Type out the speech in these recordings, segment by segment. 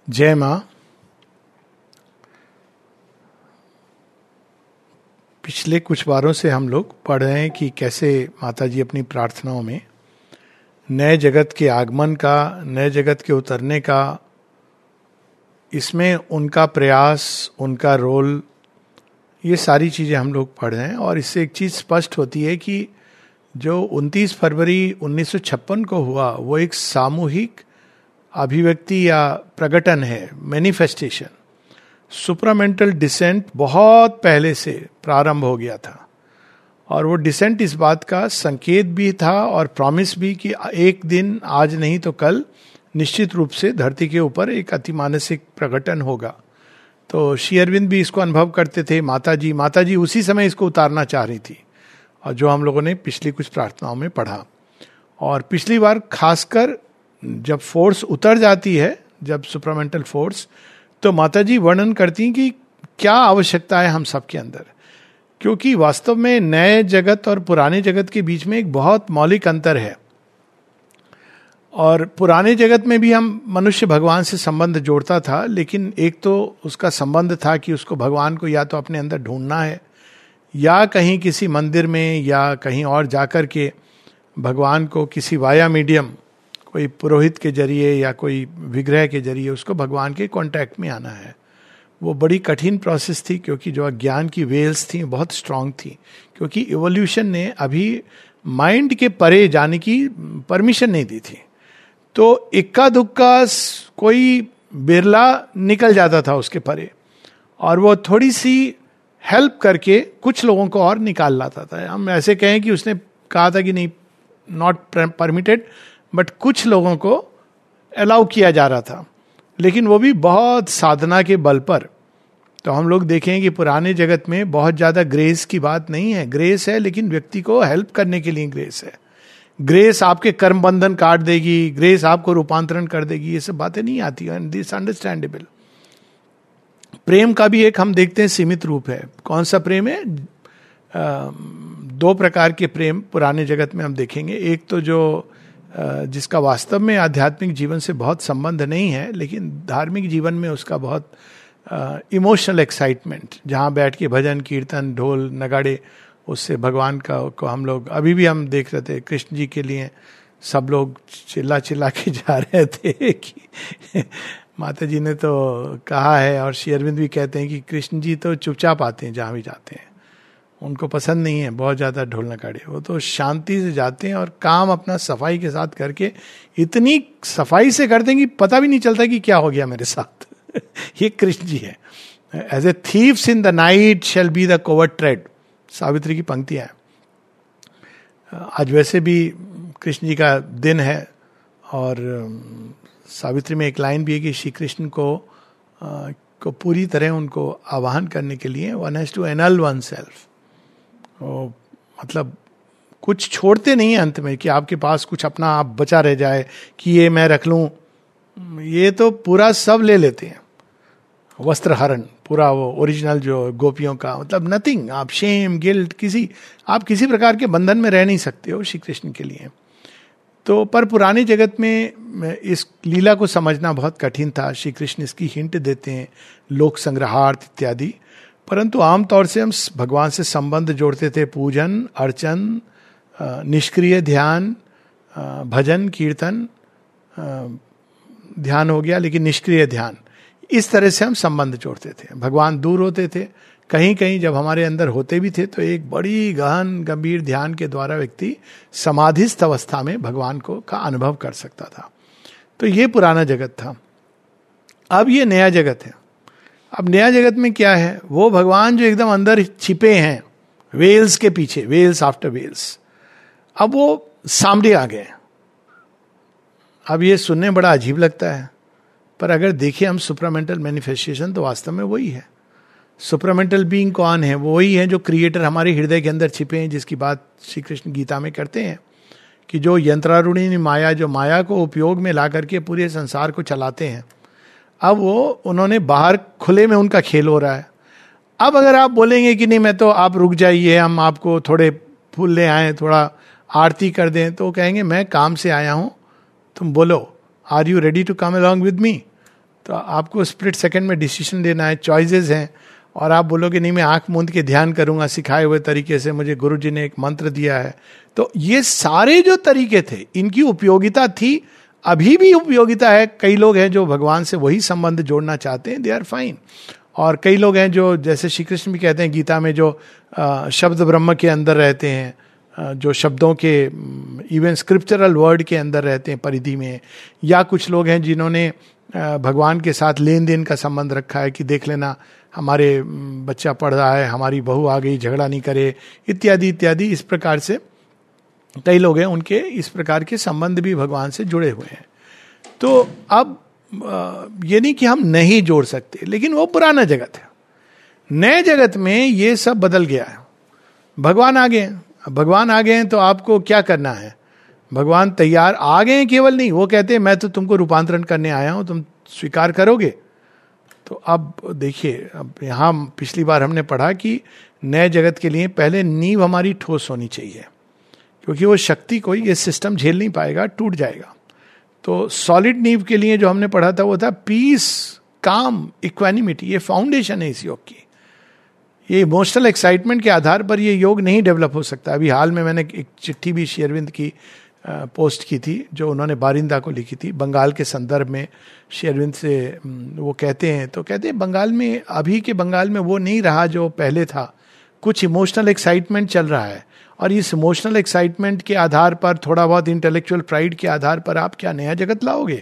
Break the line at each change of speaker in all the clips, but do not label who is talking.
जय माँ। पिछले कुछ बारों से हम लोग पढ़ रहे हैं कि कैसे माता जी अपनी प्रार्थनाओं में नए जगत के आगमन का, नए जगत के उतरने का, इसमें उनका प्रयास, उनका रोल, ये सारी चीज़ें हम लोग पढ़ रहे हैं। और इससे एक चीज़ स्पष्ट होती है कि जो 29 फरवरी 1956 को हुआ वो एक सामूहिक अभिव्यक्ति या प्रकटन है, मैनिफेस्टेशन। सुप्रामेंटल डिसेंट बहुत पहले से प्रारंभ हो गया था और वो डिसेंट इस बात का संकेत भी था और प्रॉमिस भी कि एक दिन, आज नहीं तो कल, निश्चित रूप से धरती के ऊपर एक अतिमानसिक प्रकटन होगा। तो श्री अरविंद भी इसको अनुभव करते थे। माता जी उसी समय इसको उतारना चाह रही थी, और जो हम लोगों ने पिछली कुछ प्रार्थनाओं में पढ़ा। और पिछली बार खासकर जब फोर्स उतर जाती है, जब सुप्रामेंटल फोर्स, तो माता जी वर्णन करती हैं कि क्या आवश्यकता है हम सबके अंदर, क्योंकि वास्तव में नए जगत और पुराने जगत के बीच में एक बहुत मौलिक अंतर है। और पुराने जगत में भी हम मनुष्य भगवान से संबंध जोड़ता था, लेकिन एक तो उसका संबंध था कि उसको भगवान को या तो अपने अंदर ढूंढना है या कहीं किसी मंदिर में या कहीं और जाकर के भगवान को किसी वाया मीडियम, कोई पुरोहित के जरिए या कोई विग्रह के जरिए उसको भगवान के कांटेक्ट में आना है। वो बड़ी कठिन प्रोसेस थी, क्योंकि जो अज्ञान की वेल्स थी बहुत स्ट्रांग थी, क्योंकि इवोल्यूशन ने अभी माइंड के परे जाने की परमिशन नहीं दी थी। तो इक्का दुक्का कोई बिरला निकल जाता था उसके परे, और वो थोड़ी सी हेल्प करके कुछ लोगों को और निकाल लाता था। हम ऐसे कहें कि उसने कहा था कि नहीं, नॉट परमिटेड, बट कुछ लोगों को अलाउ किया जा रहा था, लेकिन वो भी बहुत साधना के बल पर। तो हम लोग देखें कि पुराने जगत में बहुत ज्यादा ग्रेस की बात नहीं है। ग्रेस है, लेकिन व्यक्ति को हेल्प करने के लिए ग्रेस है। ग्रेस आपके कर्म बंधन काट देगी, ग्रेस आपको रूपांतरण कर देगी, ये सब बातें नहीं आती हैं। This understandable. प्रेम का भी एक हम देखते हैं सीमित रूप है। कौन सा प्रेम है? दो प्रकार के प्रेम पुराने जगत में हम देखेंगे। एक तो जो जिसका वास्तव में आध्यात्मिक जीवन से बहुत संबंध नहीं है, लेकिन धार्मिक जीवन में उसका बहुत इमोशनल एक्साइटमेंट, जहाँ बैठ के भजन कीर्तन ढोल नगाड़े, उससे भगवान को हम लोग अभी भी हम देख रहे थे। कृष्ण जी के लिए सब लोग चिल्ला चिल्ला के जा रहे थे कि माता जी ने तो कहा है, और श्री अरविंद भी कहते हैं कि कृष्ण जी तो चुपचाप आते हैं जहाँ भी जाते हैं, उनको पसंद नहीं है बहुत ज़्यादा ढोल नगाड़े। वो तो शांति से जाते हैं और काम अपना सफाई के साथ करके इतनी सफाई से करते हैं कि पता भी नहीं चलता कि क्या हो गया मेरे साथ। ये कृष्ण जी है। As a thief in the night shall be the covert tread, Savitri की पंक्तियां हैं। आज वैसे भी कृष्ण जी का दिन है, और सावित्री में एक लाइन भी है कि श्री कृष्ण को पूरी तरह उनको आवाहन करने के लिए one has to annul oneself. मतलब कुछ छोड़ते नहीं है अंत में कि आपके पास कुछ अपना आप बचा रह जाए कि ये मैं रख लूं। ये तो पूरा सब ले लेते हैं, वस्त्र हरण पूरा, वो ओरिजिनल जो गोपियों का, मतलब नथिंग। आप शेम गिल्ट आप किसी प्रकार के बंधन में रह नहीं सकते हो श्री कृष्ण के लिए। तो पर पुराने जगत में इस लीला को समझना बहुत कठिन था। श्री कृष्ण इसकी हिंट देते हैं, लोक संग्रहार्थ इत्यादि। परंतु आमतौर से हम भगवान से संबंध जोड़ते थे, पूजन अर्चन, निष्क्रिय ध्यान, भजन कीर्तन, ध्यान हो गया लेकिन निष्क्रिय ध्यान, इस तरह से हम संबंध जोड़ते थे। भगवान दूर होते थे, कहीं कहीं जब हमारे अंदर होते भी थे तो एक बड़ी गहन गंभीर ध्यान के द्वारा व्यक्ति समाधिस्थ अवस्था में भगवान का अनुभव कर सकता था। तो ये पुराना जगत था। अब ये नया जगत है। अब नया जगत में क्या है? वो भगवान जो एकदम अंदर छिपे हैं, वेल्स के पीछे, वेल्स आफ्टर वेल्स, अब वो सामने आ गए। अब ये सुनने बड़ा अजीब लगता है, पर अगर देखें हम सुप्रामेंटल मैनिफेस्टेशन, तो वास्तव में वही है। सुप्रामेंटल बीइंग कौन है? वो वही है जो क्रिएटर हमारे हृदय के अंदर छिपे हैं, जिसकी बात श्री कृष्ण गीता में करते हैं कि जो यंत्रारूढ़ी माया, जो माया को उपयोग में ला करके पूरे संसार को चलाते हैं, अब वो उन्होंने बाहर खुले में उनका खेल हो रहा है। अब अगर आप बोलेंगे कि नहीं, मैं तो, आप रुक जाइए, हम आपको थोड़े फूल ले आए, थोड़ा आरती कर दें, तो कहेंगे मैं काम से आया हूं, तुम बोलो, are you ready to come along with me? तो आपको स्प्लिट सेकंड में डिसीजन लेना है, चॉइसेस हैं, और आप बोलोगे नहीं मैं आंख मूंद के ध्यान करूंगा सिखाए हुए तरीके से, मुझे गुरुजी ने एक मंत्र दिया है। तो ये सारे जो तरीके थे इनकी उपयोगिता थी, अभी भी उपयोगिता है। कई लोग हैं जो भगवान से वही संबंध जोड़ना चाहते हैं, दे आर फाइन। और कई लोग हैं जो, जैसे श्री कृष्ण भी कहते हैं गीता में, जो शब्द ब्रह्म के अंदर रहते हैं, जो शब्दों के इवन स्क्रिप्चरल वर्ड के अंदर रहते हैं परिधि में। या कुछ लोग हैं जिन्होंने भगवान के साथ लेन देन का संबंध रखा है कि देख लेना हमारे बच्चा पढ़ रहा है, हमारी बहू आ गई, झगड़ा नहीं करे, इत्यादि इत्यादि। इस प्रकार से कई लोग हैं, उनके इस प्रकार के संबंध भी भगवान से जुड़े हुए हैं। तो अब ये नहीं कि हम नहीं जोड़ सकते, लेकिन वो पुराना जगत है। नए जगत में ये सब बदल गया है, भगवान आ गए हैं। भगवान आ गए हैं तो आपको क्या करना है? भगवान तैयार आ गए हैं, केवल नहीं, वो कहते हैं मैं तो तुमको रूपांतरण करने आया हूं, तुम स्वीकार करोगे? तो अब देखिए, अब यहां पिछली बार हमने पढ़ा कि नए जगत के लिए पहले नींव हमारी ठोस होनी चाहिए, क्योंकि वो शक्ति को ये सिस्टम झेल नहीं पाएगा, टूट जाएगा। तो सॉलिड नींव के लिए जो हमने पढ़ा था वो था पीस, काम, इक्वानिमिटी। ये फाउंडेशन है इस योग की। ये इमोशनल एक्साइटमेंट के आधार पर ये योग नहीं डेवलप हो सकता। अभी हाल में मैंने एक चिट्ठी भी श्री अरविंद की पोस्ट की थी, जो उन्होंने बारिंदा को लिखी थी बंगाल के संदर्भ में। श्री अरविंद से वो कहते हैं बंगाल में, अभी के बंगाल में वो नहीं रहा जो पहले था। कुछ इमोशनल एक्साइटमेंट चल रहा है, और इस इमोशनल एक्साइटमेंट के आधार पर, थोड़ा बहुत इंटेलेक्चुअल प्राइड के आधार पर आप क्या नया जगत लाओगे?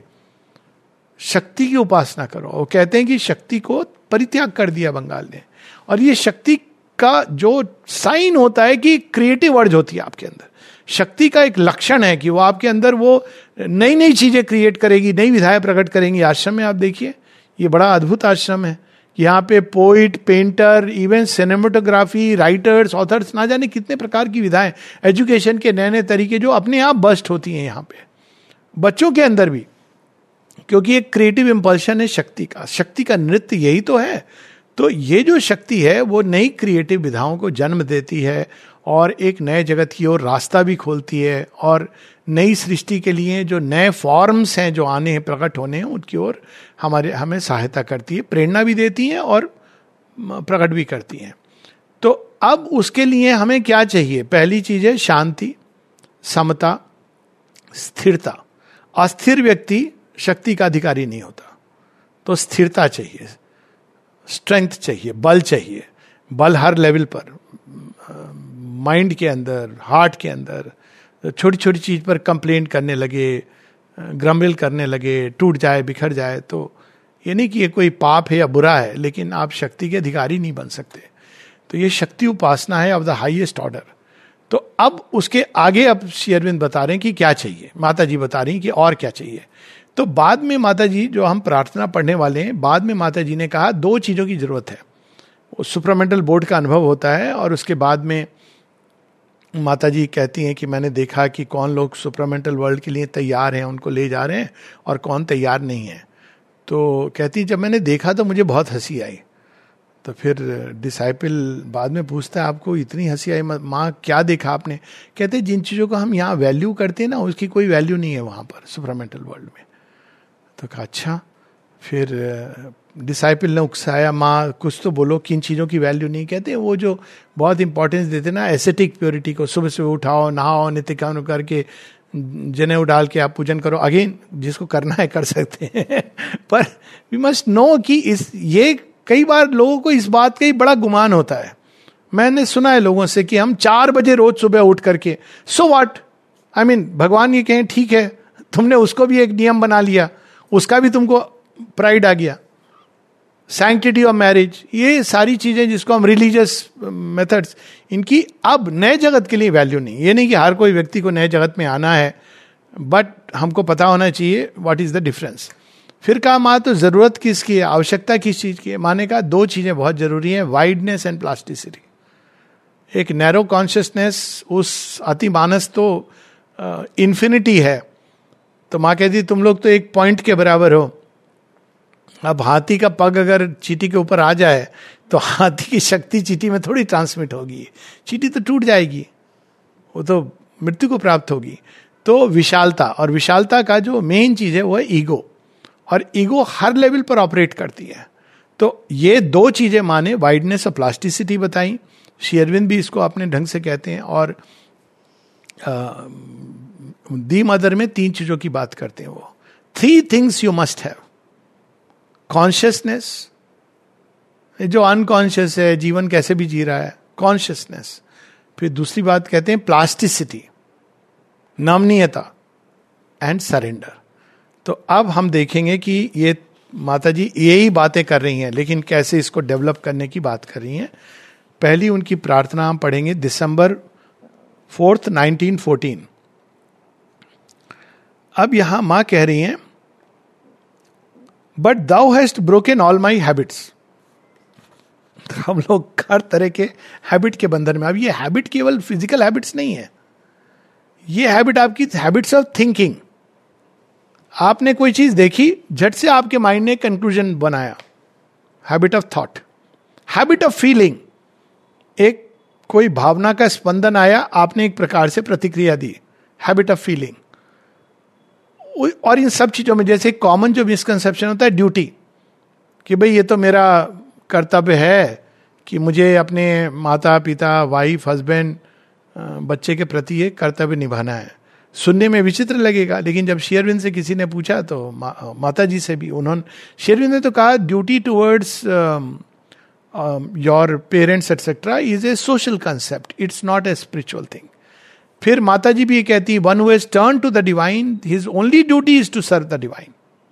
शक्ति की उपासना करो। वो कहते हैं कि शक्ति को परित्याग कर दिया बंगाल ने, और ये शक्ति का जो साइन होता है कि क्रिएटिव अर्ज होती है आपके अंदर। शक्ति का एक लक्षण है कि वो आपके अंदर वो नई नई चीजें क्रिएट करेगी, नई विधाएं प्रकट करेंगी। आश्रम में आप देखिए, ये बड़ा अद्भुत आश्रम है। यहाँ पे poet, painter, even cinematography, writers, authors, ना जाने कितने प्रकार की विधाएं, एजुकेशन के नए नए तरीके जो अपने आप बस्ट होती हैं यहाँ पे, बच्चों के अंदर भी, क्योंकि एक क्रिएटिव इंपल्शन है शक्ति का। शक्ति का नृत्य यही तो है। तो ये जो शक्ति है वो नई क्रिएटिव विधाओं को जन्म देती है, और एक नए जगत की ओर रास्ता भी खोलती है, और नई सृष्टि के लिए जो नए फॉर्म्स हैं जो आने हैं, प्रकट होने हैं, उनकी ओर हमें सहायता करती है, प्रेरणा भी देती है और प्रकट भी करती हैं। तो अब उसके लिए हमें क्या चाहिए? पहली चीज है शांति, समता, स्थिरता। अस्थिर व्यक्ति शक्ति का अधिकारी नहीं होता। तो स्थिरता चाहिए, स्ट्रेंथ चाहिए, बल चाहिए। बल हर लेवल पर, माइंड के अंदर, हार्ट के अंदर। छोटी छोटी चीज पर कंप्लेंट करने लगे, ग्रम्बल करने लगे, टूट जाए, बिखर जाए, तो ये नहीं कि ये कोई पाप है या बुरा है, लेकिन आप शक्ति के अधिकारी नहीं बन सकते। तो ये शक्ति उपासना है ऑफ द हाईएस्ट ऑर्डर। तो अब उसके आगे अब श्री अरविंद बता रहे हैं कि क्या चाहिए, माता जी बता रही हैं कि और क्या चाहिए। तो बाद में माता जी, जो हम प्रार्थना पढ़ने वाले हैं, बाद में माता जी ने कहा दो चीजों की जरूरत है। सुप्रामेंटल बोर्ड का अनुभव होता है, और उसके बाद में माता जी कहती हैं कि मैंने देखा कि कौन लोग सुप्रामेंटल वर्ल्ड के लिए तैयार हैं, उनको ले जा रहे हैं, और कौन तैयार नहीं है। तो कहती जब मैंने देखा तो मुझे बहुत हंसी आई। तो फिर डिसाइपल बाद में पूछता है आपको इतनी हंसी आई माँ, क्या देखा आपने? कहते जिन चीज़ों को हम यहाँ वैल्यू करते हैं ना, उसकी कोई वैल्यू नहीं है वहाँ पर सुप्रामेंटल वर्ल्ड में। तो कहा अच्छा। फिर डिसाइपल ने उकसाया, माँ कुछ तो बोलो, किन चीज़ों की वैल्यू नहीं? कहते वो जो बहुत इंपॉर्टेंस देते ना एस्थेटिक प्योरिटी को, सुबह सुबह उठाओ, नहाओ, नित्य कर्म करके, जनेऊ डाल के आप पूजन करो। अगेन जिसको करना है कर सकते हैं पर वी मस्ट नो कि ये कई बार लोगों को इस बात का ही बड़ा गुमान होता है। मैंने सुना है लोगों से कि हम 4 बजे रोज सुबह उठ करके, सो व्हाट, आई मीन भगवान ये कहें ठीक है, तुमने उसको भी एक नियम बना लिया, उसका भी तुमको प्राइड आ गया। सैंक्टिटी ऑफ मैरिज, ये सारी चीजें जिसको हम रिलीजियस मेथड्स, इनकी अब नए जगत के लिए वैल्यू नहीं। ये नहीं कि हर कोई व्यक्ति को नए जगत में आना है, बट हमको पता होना चाहिए व्हाट इज द डिफरेंस। फिर कहा माँ तो जरूरत किसकी है, आवश्यकता किस चीज की है? माँ ने कहा 2 चीजें बहुत जरूरी हैं, वाइडनेस एंड प्लास्टिसिटी। एक नैरो कॉन्शियसनेस, उस अतिमानस तो इन्फिनिटी है। तो माँ कहती तुम लोग तो एक पॉइंट के बराबर हो। अब हाथी का पग अगर चींटी के ऊपर आ जाए तो हाथी की शक्ति चींटी में थोड़ी ट्रांसमिट होगी, चींटी तो टूट जाएगी, वो तो मृत्यु को प्राप्त होगी। तो विशालता, और विशालता का जो मेन चीज है वो है ईगो। और ईगो हर लेवल पर ऑपरेट करती है। तो ये दो चीजें माँ ने वाइडनेस और प्लास्टिसिटी बताई, श्री अरविंद भी इसको अपने ढंग से कहते हैं, और दी मदर में तीन चीजों की बात करते हैं वो। 3 things you must have, consciousness, जो अनकॉन्शियस है, जीवन कैसे भी जी रहा है, कॉन्शियसनेस। फिर दूसरी बात कहते हैं प्लास्टिसिटी, नमनीयता, एंड सरेंडर। तो अब हम देखेंगे कि ये माता जी यही बातें कर रही हैं, लेकिन कैसे इसको डेवलप करने की बात कर रही हैं। पहली उनकी प्रार्थना हम पढ़ेंगे दिसंबर 4, 1914। अब यहां मां कह रही हैं, but thou hast broken all my habits. हम लोग हर तरह के हैबिट के बंधन में। अब ये हैबिट केवल फिजिकल हैबिट्स नहीं है, ये हैबिट आपकी हैबिट्स ऑफ थिंकिंग। आपने कोई चीज देखी, झट से आपके माइंड ने कंक्लूजन बनाया, habit of thought. Habit of feeling, एक कोई भावना का स्पंदन आया, आपने एक प्रकार से प्रतिक्रिया दी, हैबिट ऑफ फीलिंग। और इन सब चीजों में जैसे कॉमन जो मिसकंसेप्शन होता है ड्यूटी, कि भाई ये तो मेरा कर्तव्य है कि मुझे अपने माता पिता, वाइफ, हस्बैंड, बच्चे के प्रति ये कर्तव्य निभाना है। सुनने में विचित्र लगेगा, लेकिन जब श्री अरविंद से किसी ने पूछा तो माता जी से भी उन्होंने, श्री अरविंद ने तो कहा duty towards your parents etcetera is a social concept, it's not a spiritual thing. फिर माता जी भी ये कहती, one who has turn to the divine, his only duty is to serve the divine.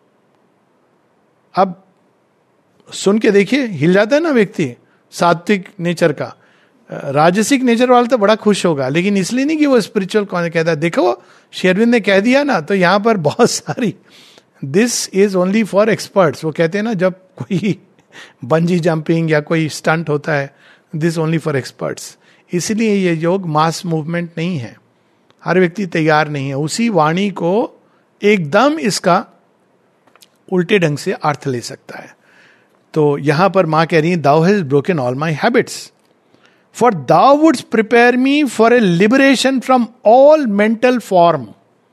अब सुन के देखिए, हिल जाता है ना व्यक्ति सात्विक नेचर का। राजसिक नेचर वाला तो बड़ा खुश होगा, लेकिन इसलिए नहीं कि वो स्पिरिचुअल कौन कहता है। देखो श्री अरविंद ने कह दिया ना, तो यहां पर बहुत सारी, this is only for experts. वो कहते हैं ना, जब कोई बंजी जंपिंग या कोई स्टंट होता है, दिस ओनली फॉर एक्सपर्ट्स। इसलिए ये योग मास मूवमेंट नहीं है, हर व्यक्ति तैयार नहीं है उसी वाणी को एकदम इसका उल्टे ढंग से अर्थ ले सकता है। तो यहां पर मां कह रही है, thou has broken all my habits, for thou wouldst prepare me for a liberation from all mental form.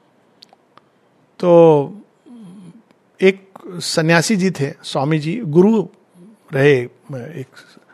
तो एक सन्यासी जी थे, स्वामी जी, गुरु रहे, एक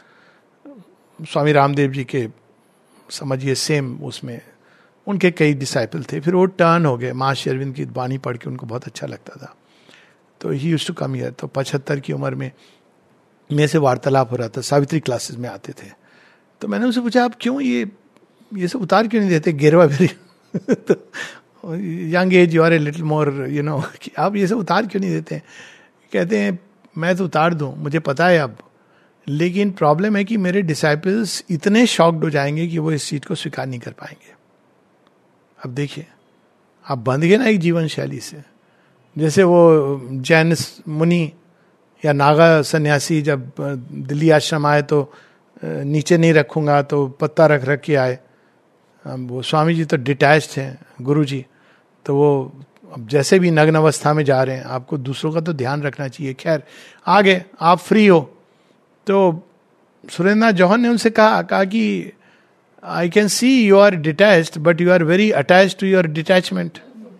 स्वामी रामदेव जी के समझिए सेम उसमें, उनके कई डिसाइपल थे। फिर वो टर्न हो गए, मां श्री अरविंद की वाणी पढ़ के उनको बहुत अच्छा लगता था, तो he used to come here. तो 75 की उम्र में मेरे से वार्तालाप हो रहा था, सावित्री क्लासेस में आते थे। तो मैंने उनसे पूछा, आप क्यों ये सब उतार क्यों नहीं देते, गेरवा भेरी तो young age you are a little more you know, आप ये सब उतार क्यों नहीं देते? कहते हैं, मैं तो उतार दूं, मुझे पता है अब, लेकिन प्रॉब्लम है कि मेरे डिसाइपल्स इतने शॉक्ड हो जाएंगे कि वो इस चीज को स्वीकार नहीं कर पाएंगे। अब देखिए, आप बंध गए ना एक जीवन शैली से। जैसे वो जैन मुनि या नागा सन्यासी जब दिल्ली आश्रम आए तो नीचे नहीं रखूंगा, तो पत्ता रख रख के आए। वो स्वामी जी तो डिटैच्ड हैं, गुरु जी, तो वो अब जैसे भी नग्न अवस्था में जा रहे हैं, आपको दूसरों का तो ध्यान रखना चाहिए। खैर आगे आप फ्री हो, तो सुरेंद्र जौहर ने उनसे कहा कि I can see you are detached but you are very attached to your detachment.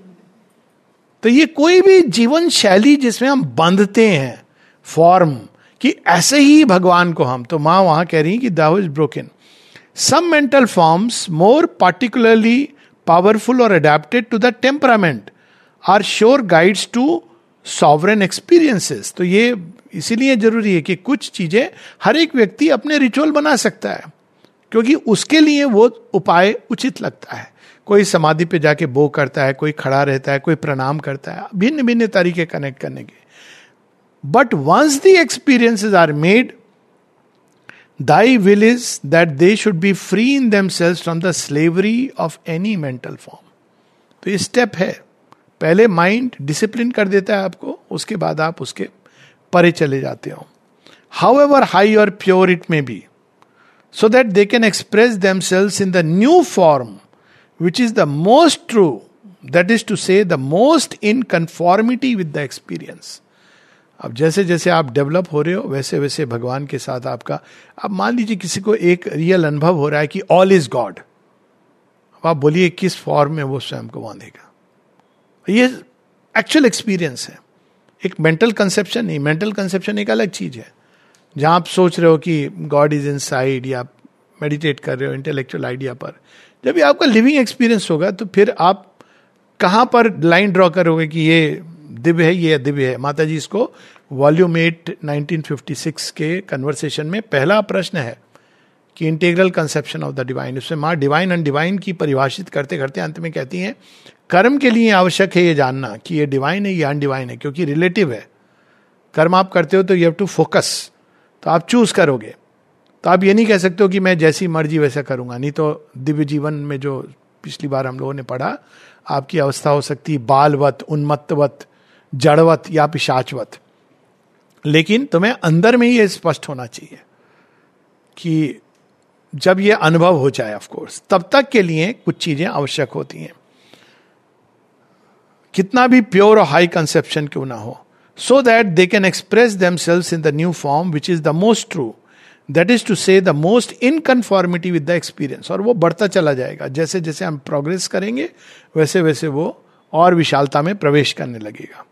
तो ये कोई भी जीवन शैली जिसमें हम बंधते हैं फॉर्म, कि ऐसे ही भगवान को हम, तो मां वहां कह रही कि thou is broken some mental forms more particularly powerful और adapted to the temperament are sure guides to sovereign experiences. तो ये इसीलिए जरूरी है कि कुछ चीजें हर एक व्यक्ति अपने रिचुअल बना सकता है, क्योंकि उसके लिए वो उपाय उचित लगता है। कोई समाधि पे जाके बो करता है, कोई खड़ा रहता है, कोई प्रणाम करता है, भिन्न भिन्न तरीके कनेक्ट करने के। But once the experiences are made, thy will is that they should be free in themselves from the slavery of any mental form. तो ये स्टेप है, पहले माइंड डिसिप्लिन कर देता है आपको, उसके बाद आप उसके परे चले जाते हो। However high or pure it may be, so that they can express themselves in the new form, which is the most true, that is to say, the most in conformity with the experience. अब जैसे जैसे आप develop हो रहे हो, वैसे वैसे भगवान के साथ आपका, अब मान लीजिए किसी को एक रियल अनुभव हो रहा है कि ऑल इज गॉड, अब आप बोलिए किस फॉर्म में वो स्वयं को बांधेगा। ये एक्चुअल एक्सपीरियंस है, एक मेंटल कंसेप्शन नहीं, मेंटल कंसेप्शन एक अलग चीज है, जहां आप सोच रहे हो कि गॉड इज इनसाइड, या मेडिटेट कर रहे हो इंटेलेक्चुअल आइडिया पर। जब ये आपका लिविंग एक्सपीरियंस होगा तो फिर आप कहां पर लाइन ड्रॉ करोगे कि ये दिव्य है, ये दिव्य है। माता जी इसको वॉल्यूम 8 1956 के कन्वर्सेशन में पहला प्रश्न है कि integral conception of the divine, उसमें माँ डिवाइन अनडिवाइन की परिभाषित करते करते अंत में कहती हैं कर्म के लिए आवश्यक है ये जानना कि ये डिवाइन है, ये अनडिवाइन है, क्योंकि रिलेटिव है। कर्म आप करते हो तो यू हैव टू फोकस, तो आप चूज करोगे, तो आप ये नहीं कह सकते हो कि मैं जैसी मर्जी वैसा करूंगा, नहीं तो दिव्य जीवन में जो पिछली बार हम लोगों ने पढ़ा, आपकी अवस्था हो सकती है बालवत, उन्मत्तवत, जड़वत या पिशाचवत। लेकिन तुम्हें अंदर में ये स्पष्ट होना चाहिए कि जब ये अनुभव हो जाए, ऑफ कोर्स, तब तक के लिए कुछ चीजें आवश्यक होती हैं, कितना भी प्योर और हाई कंसेप्शन क्यों ना हो, so that they can express themselves in the new form which is the most true, that is to say the most in conformity with the experience. और वो बढ़ता चला जाएगा, जैसे जैसे हम प्रोग्रेस करेंगे वैसे वैसे वो और विशालता में प्रवेश करने लगेगा।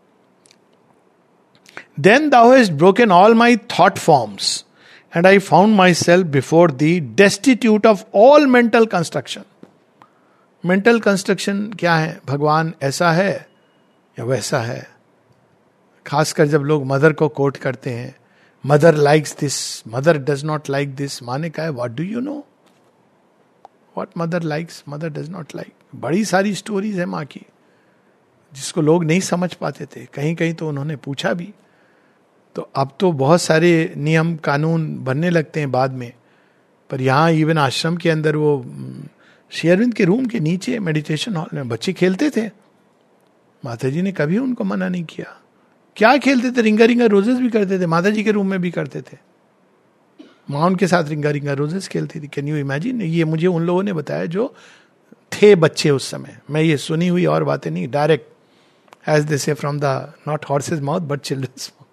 Then thou hast broken all my thought forms, and I found myself before thee destitute of all mental construction. Mental construction क्या है? भगवान ऐसा है या वैसा है? खासकर जब लोग मदर को कोट करते हैं, mother likes this, mother does not like this, माने का है what do you know what mother likes, mother does not like. बड़ी सारी स्टोरीज है माँ की जिसको लोग नहीं समझ पाते थे, कहीं कहीं तो उन्होंने पूछा भी। तो अब तो बहुत सारे नियम कानून बनने लगते हैं बाद में, पर यहाँ इवन आश्रम के अंदर वो श्री अरविंद के रूम के नीचे मेडिटेशन हॉल में बच्चे खेलते थे, माता जी ने कभी उनको मना नहीं किया। क्या खेलते थे? रिंगा रिंगा रोजेस भी करते थे, माता जी के रूम में भी करते थे। माँ उनके साथ रिंगा रिंगा रोजेस खेलती थी। Can you imagine? ये मुझे उन लोगों ने बताया जो थे बच्चे उस समय, मैं ये सुनी हुई और बातें नहीं, direct as they say from the not horse's mouth but children's mouth.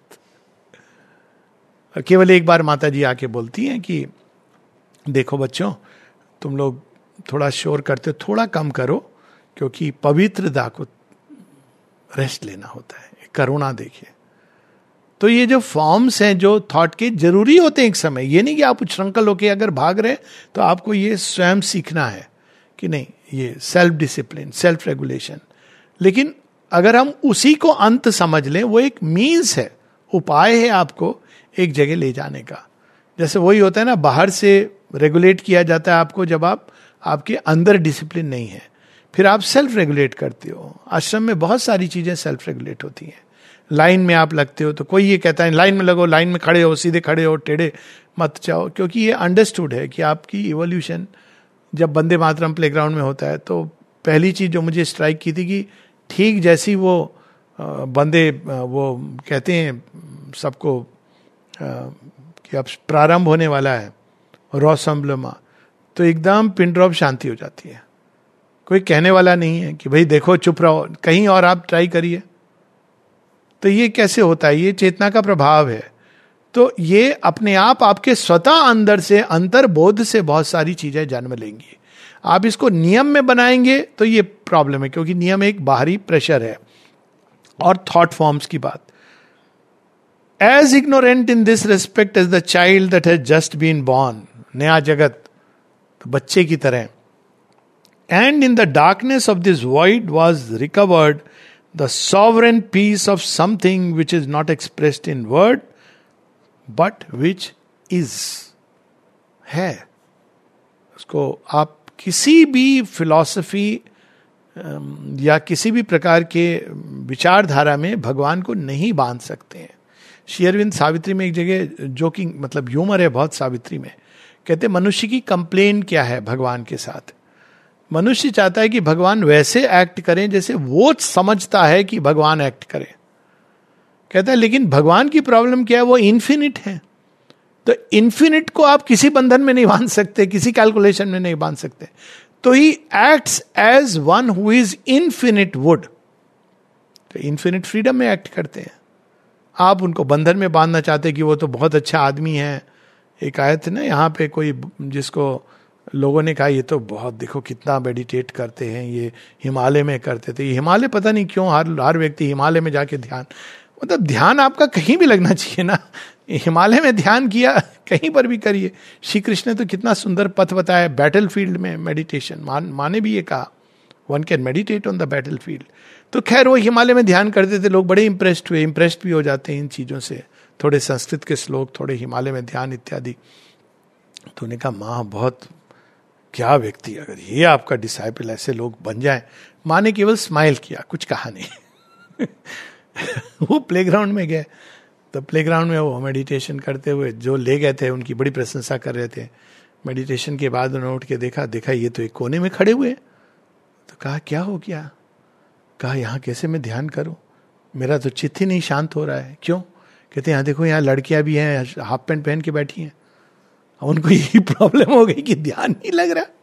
और केवल एक बार माता जी आके बोलती हैं कि देखो बच्चों, तुम लोग थोड़ा शोर करते हो, थोड़ा कम करो, क्योंकि पवित्रता को रेस्ट लेना होता है, करुणा देखिए। तो ये जो फॉर्म्स हैं जो थॉट के जरूरी होते हैं एक समय, ये नहीं कि आप उच्छृंखल होके अगर भाग रहे तो आपको ये स्वयं सीखना है कि नहीं, ये सेल्फ डिसिप्लिन, सेल्फ रेगुलेशन। लेकिन अगर हम उसी को अंत समझ लें, वो एक मीन्स है, उपाय है आपको एक जगह ले जाने का। जैसे वही होता है ना, बाहर से रेगुलेट किया जाता है आपको जब आपके अंदर डिसिप्लिन नहीं है, फिर आप सेल्फ रेगुलेट करते हो। आश्रम में बहुत सारी चीजें सेल्फ रेगुलेट होती हैं। लाइन में आप लगते हो तो कोई ये कहता है लाइन में लगो, लाइन में खड़े हो, सीधे खड़े हो, टेढ़े मत जाओ, क्योंकि ये अंडरस्टूड है कि आपकी इवोल्यूशन जब वंदे मातरम प्लेग्राउंड में होता है तो पहली चीज जो मुझे स्ट्राइक की थी कि ठीक जैसी वो बंदे वो कहते हैं सबको कि अब प्रारंभ होने वाला है रॉसम्बलमा, तो एकदम पिन ड्रॉप शांति हो जाती है। कोई कहने वाला नहीं है कि भाई देखो चुप रहो, कहीं और आप ट्राई करिए। तो ये कैसे होता है? ये चेतना का प्रभाव है। तो ये अपने आप आपके स्वतः अंदर से, अंतर्बोध से बहुत सारी चीजें जन्म लेंगी। आप इसको नियम में बनाएंगे तो ये प्रॉब्लम है, क्योंकि नियम एक बाहरी प्रेशर है। और थॉट फॉर्म्स की बात, as ignorant in this respect as the child that has just been born, नया जगत, तो बच्चे की तरह। And in the darkness of this void was recovered the sovereign peace of something which is not expressed in word but which is है। उसको आप किसी भी फिलॉसफी या किसी भी प्रकार के विचारधारा में भगवान को नहीं बांध सकते हैं। श्री अरविंद सावित्री में एक जगह जोकिंग, मतलब ह्यूमर है बहुत सावित्री में, कहते मनुष्य की कंप्लेन क्या है भगवान के साथ? मनुष्य चाहता है कि भगवान वैसे एक्ट करें जैसे वो समझता है कि भगवान एक्ट करे। कहता है लेकिन भगवान की प्रॉब्लम क्या है? वो इन्फिनिट है। तो इन्फिनिट को आप किसी बंधन में नहीं बांध सकते, किसी कैलकुलेशन में नहीं बांध सकते। तो ही acts as one who is infinite would. तो इन्फिनिट फ्रीडम में एक्ट करते हैं। आप उनको बंधन में बांधना चाहते कि वो तो बहुत अच्छा आदमी है। एक आयत ना यहाँ पे कोई जिसको लोगों ने कहा ये तो बहुत देखो कितना मेडिटेट करते हैं, ये हिमालय में करते थे। ये हिमालय पता नहीं क्यों हर व्यक्ति हिमालय में जाके ध्यान, मतलब ध्यान आपका कहीं भी लगना चाहिए ना, हिमालय में ध्यान किया, कहीं पर भी करिए। श्री कृष्ण ने तो कितना सुंदर पथ बताया, बैटल फील्ड में मेडिटेशन, माँ ने भी ये कहा, one can meditate on the battle field. तो खैर वो हिमालय में ध्यान करते थे, लोग बड़े इंप्रेस्ड भी हो जाते हैं इन चीजों से, थोड़े संस्कृत के श्लोक, थोड़े हिमालय में ध्यान इत्यादि। तो उन्होंने कहा माँ बहुत क्या व्यक्ति, अगर ये आपका डिसाइपल ऐसे लोग बन जाए। माँ ने केवल स्माइल किया, कुछ कहा नहीं। वो प्लेग्राउंड में गए, तो प्लेग्राउंड में वो मेडिटेशन करते हुए जो ले गए थे उनकी बड़ी प्रशंसा कर रहे थे। मेडिटेशन के बाद उन्होंने उठ के देखा ये तो एक कोने में खड़े हुए। तो कहा क्या हो गया? कहा यहाँ कैसे मैं ध्यान करूं, मेरा तो चित्त ही नहीं शांत हो रहा है। क्यों? कहते यहाँ देखो, यहाँ लड़कियां भी हैं, हाफ पैंट पहन के बैठी हैं। उनको यही प्रॉब्लम हो गई कि ध्यान नहीं लग रहा।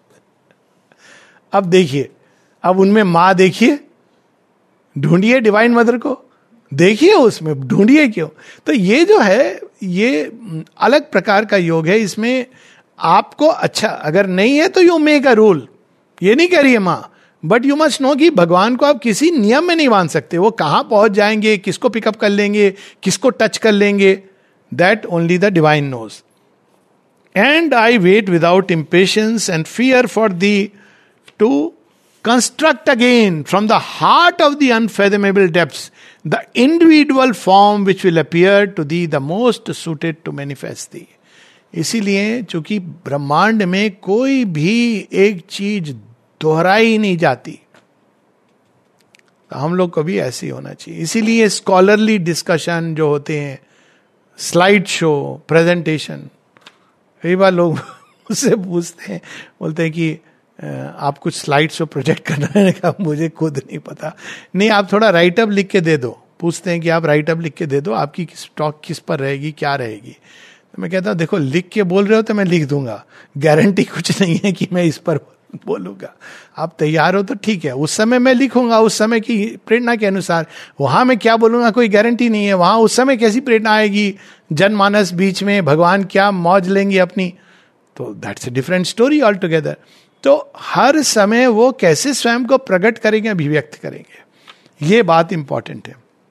अब देखिए, अब उनमें माँ देखिए, ढूंढिए डिवाइन मदर को, देखिए उसमें, ढूंढिए क्यों। तो ये जो है, ये अलग प्रकार का योग है। इसमें आपको अच्छा अगर नहीं है तो यू मेक अ रूल, ये नहीं कह रही है माँ, बट यू मस्ट नो कि भगवान को आप किसी नियम में नहीं बांध सकते। वो कहां पहुंच जाएंगे, किसको पिकअप कर लेंगे, किसको टच कर लेंगे, that only the divine knows. And I wait without impatience and fear for thee to construct again from the heart of the unfathomable depths the individual form which will appear to thee the most suited to manifest thee। इसीलिए चूंकि ब्रह्मांड में कोई भी एक चीज दोहराई नहीं जाती, तो हम लोग को भी ऐसे ही होना चाहिए। इसीलिए स्कॉलरली डिस्कशन जो होते हैं, स्लाइड शो, प्रेजेंटेशन, कई बार लोग मुझसे पूछते हैं, बोलते हैं कि आप कुछ स्लाइड शो प्रोजेक्ट करना है। कहा मुझे खुद नहीं पता। नहीं, आप थोड़ा राइट अप लिख के दे दो। पूछते हैं कि आप राइट अप लिख के दे दो, आपकी टॉक किस पर रहेगी, क्या रहेगी। तो मैं कहता हूँ देखो, लिख के बोल रहे हो तो मैं लिख दूंगा, गारंटी कुछ नहीं है कि मैं इस पर बोलूंगा। आप तैयार हो तो ठीक है, उस समय मैं लिखूंगा, उस समय की प्रेरणा के अनुसार। वहां मैं क्या बोलूंगा कोई गारंटी नहीं है, वहां उस समय कैसी प्रेरणा आएगी, जनमानस बीच में भगवान क्या मौज लेंगे अपनी, तो that's a different story altogether. तो हर समय वो कैसे स्वयं को प्रकट करेंगे, अभिव्यक्त करेंगे, ये बात इंपॉर्टेंट है।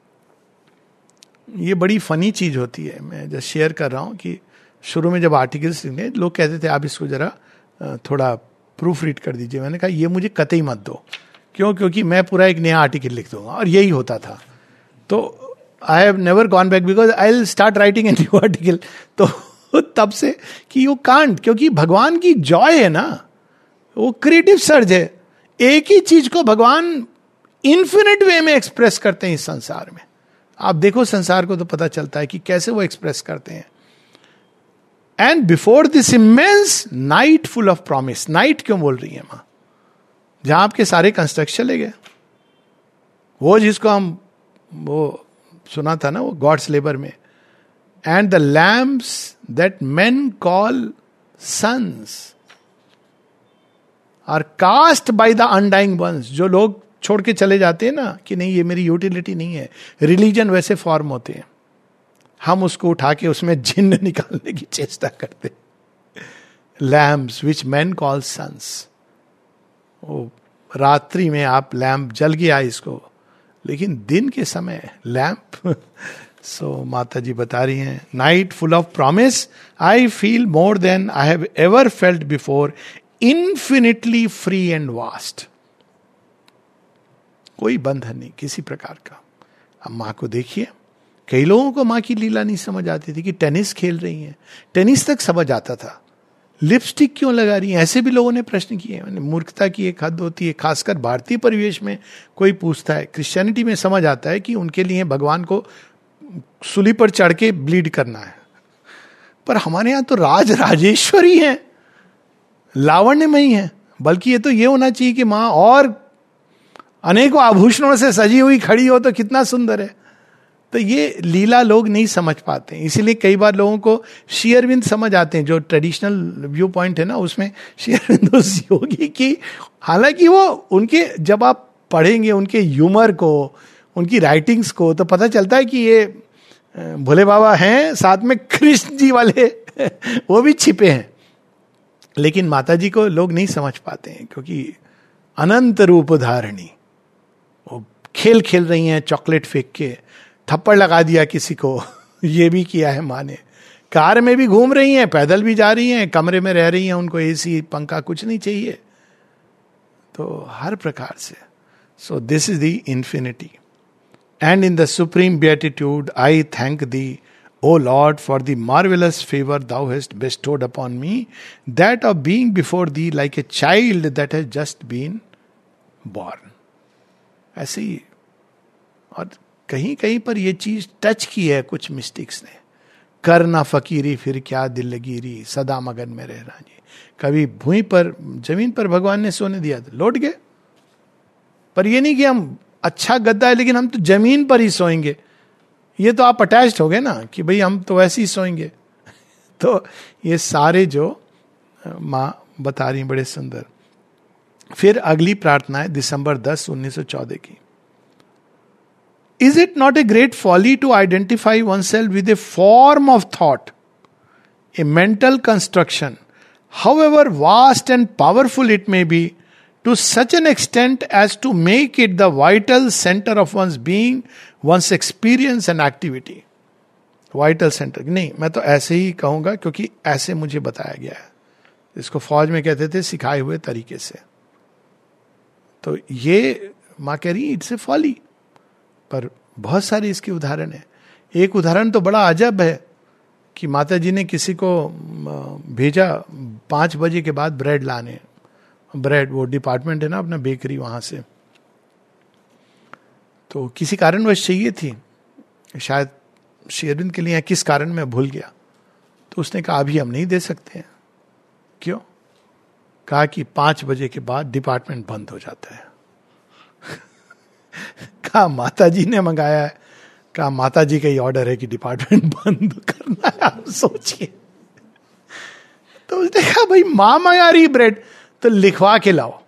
ये बड़ी फनी चीज होती है, मैं जस्ट शेयर कर रहा हूं कि शुरू में जब आर्टिकल्स लिखने, लोग कहते थे आप इसको जरा थोड़ा प्रूफ रीड कर दीजिए। मैंने कहा ये मुझे कतई मत दो। क्यों? क्योंकि मैं पूरा एक नया आर्टिकल लिख दूंगा, और यही होता था। तो I have never gone back because I will start writing a new article. तो तब से कि यू कांट, क्योंकि भगवान की जॉय है ना, वो क्रिएटिव सर्ज है। एक ही चीज को भगवान इन्फिनिट वे में एक्सप्रेस करते हैं इस संसार में। आप देखो संसार को तो पता चलता है कि कैसे वो एक्सप्रेस करते हैं। And before this immense night full of promise. Night क्यों बोल रही है मां? जहां आपके सारे कंस्ट्रक्ट चले गए, वो जिसको हम वो सुना था ना, वो गॉड्स लेबर में, and the lamps that men call suns are cast by the undying ones. जो लोग छोड़ के चले जाते हैं ना कि नहीं ये मेरी यूटिलिटी नहीं है, रिलीजन वैसे फॉर्म होते हैं, हम उसको उठा के उसमें जिन्न निकालने की चेष्टा करते। Lamps which man call suns. वो रात्रि में आप लैम्प जल गया इसको, लेकिन दिन के समय लैम्प। सो माता जी बता रही हैं, night full of promise, I feel more than I have ever felt before, infinitely free and vast. कोई बंधन नहीं किसी प्रकार का। अब मां को देखिए, कई लोगों को मां की लीला नहीं समझ आती थी कि टेनिस खेल रही हैं, टेनिस तक समझ आता था, लिपस्टिक क्यों लगा रही हैं, ऐसे भी लोगों ने प्रश्न किए। मूर्खता की एक हद होती है, खासकर भारतीय परिवेश में कोई पूछता है। क्रिश्चियनिटी में समझ आता है कि उनके लिए भगवान को सूली पर चढ़ के ब्लीड करना है, पर हमारे यहां तो राज राजेश्वरी है, लावण्यमयी है। बल्कि ये तो ये होना चाहिए कि मां और अनेकों आभूषणों से सजी हुई खड़ी हो तो कितना सुंदर है। तो ये लीला लोग नहीं समझ पाते हैं। इसीलिए कई बार लोगों को श्री अरविंद समझ आते हैं, जो ट्रेडिशनल व्यू पॉइंट है ना, उसमें श्री अरविंद उस योगी की, हालांकि वो उनके, जब आप पढ़ेंगे उनके ह्यूमर को, उनकी राइटिंग्स को, तो पता चलता है कि ये भोले बाबा हैं, साथ में कृष्ण जी वाले वो भी छिपे हैं। लेकिन माता जी को लोग नहीं समझ पाते हैं, क्योंकि अनंत रूप धारणी, वो खेल खेल रही हैं चॉकलेट फेंक के, थप्पड़ लगा दिया किसी को ये भी किया है माँ ने। कार में भी घूम रही हैं, पैदल भी जा रही हैं, कमरे में रह रही हैं, उनको एसी पंखा कुछ नहीं चाहिए। तो हर प्रकार से, so this is the infinity. And in the supreme beatitude I thank thee, O Lord, for the marvelous favor thou hast bestowed upon me, that of being before thee like a child that has just been born. ऐसे ही, और कहीं कहीं पर ये चीज touch की है कुछ मिस्टिक्स ने। कर ना फकीरी फिर क्या दिल लकीरी, सदा मगन में रहना जी। कभी भूमि पर, जमीन पर भगवान ने सोने दिया तो लौट गए, पर ये नहीं कि हम अच्छा गद्दा है लेकिन हम तो जमीन पर ही सोएंगे। ये तो आप अटैच्ड हो गए ना कि भाई हम तो वैसे ही सोएंगे। तो ये सारे जो माँ बता रही बड़े सुंदर। फिर अगली प्रार्थना है दिसंबर 10, 1914 की। Is it not a great folly to identify oneself with a form of thought, a mental construction, however vast and powerful it may be, to such an extent as to make it the vital center of one's being, one's experience and activity. Vital center नहीं, मैं तो ऐसे ही कहूंगा क्योंकि ऐसे मुझे बताया गया है। इसको फौज में कहते थे सिखाए हुए तरीके से। तो ये माँ कह रही इट्स ए फॉली, पर बहुत सारे इसके उदाहरण है। एक उदाहरण तो बड़ा अजब है कि माता जी ने किसी को भेजा 5 बजे के बाद ब्रेड लाने। ब्रेड, वो डिपार्टमेंट है ना अपना बेकरी, वहां से। तो किसी कारणवश चाहिए थी, शायद श्री अरविंद के लिए, या किस कारण में भूल गया। तो उसने कहा अभी हम नहीं दे सकते हैं। क्यों? कहा कि 5 बजे के बाद डिपार्टमेंट बंद हो जाता है। कहा माता जी ने मंगाया है। कहा माता जी का ही ऑर्डर है कि डिपार्टमेंट बंद करना है, आप सोचिए। तो उसने कहा भाई मां मंगा रही ब्रेड तो लिखवा के लाओ।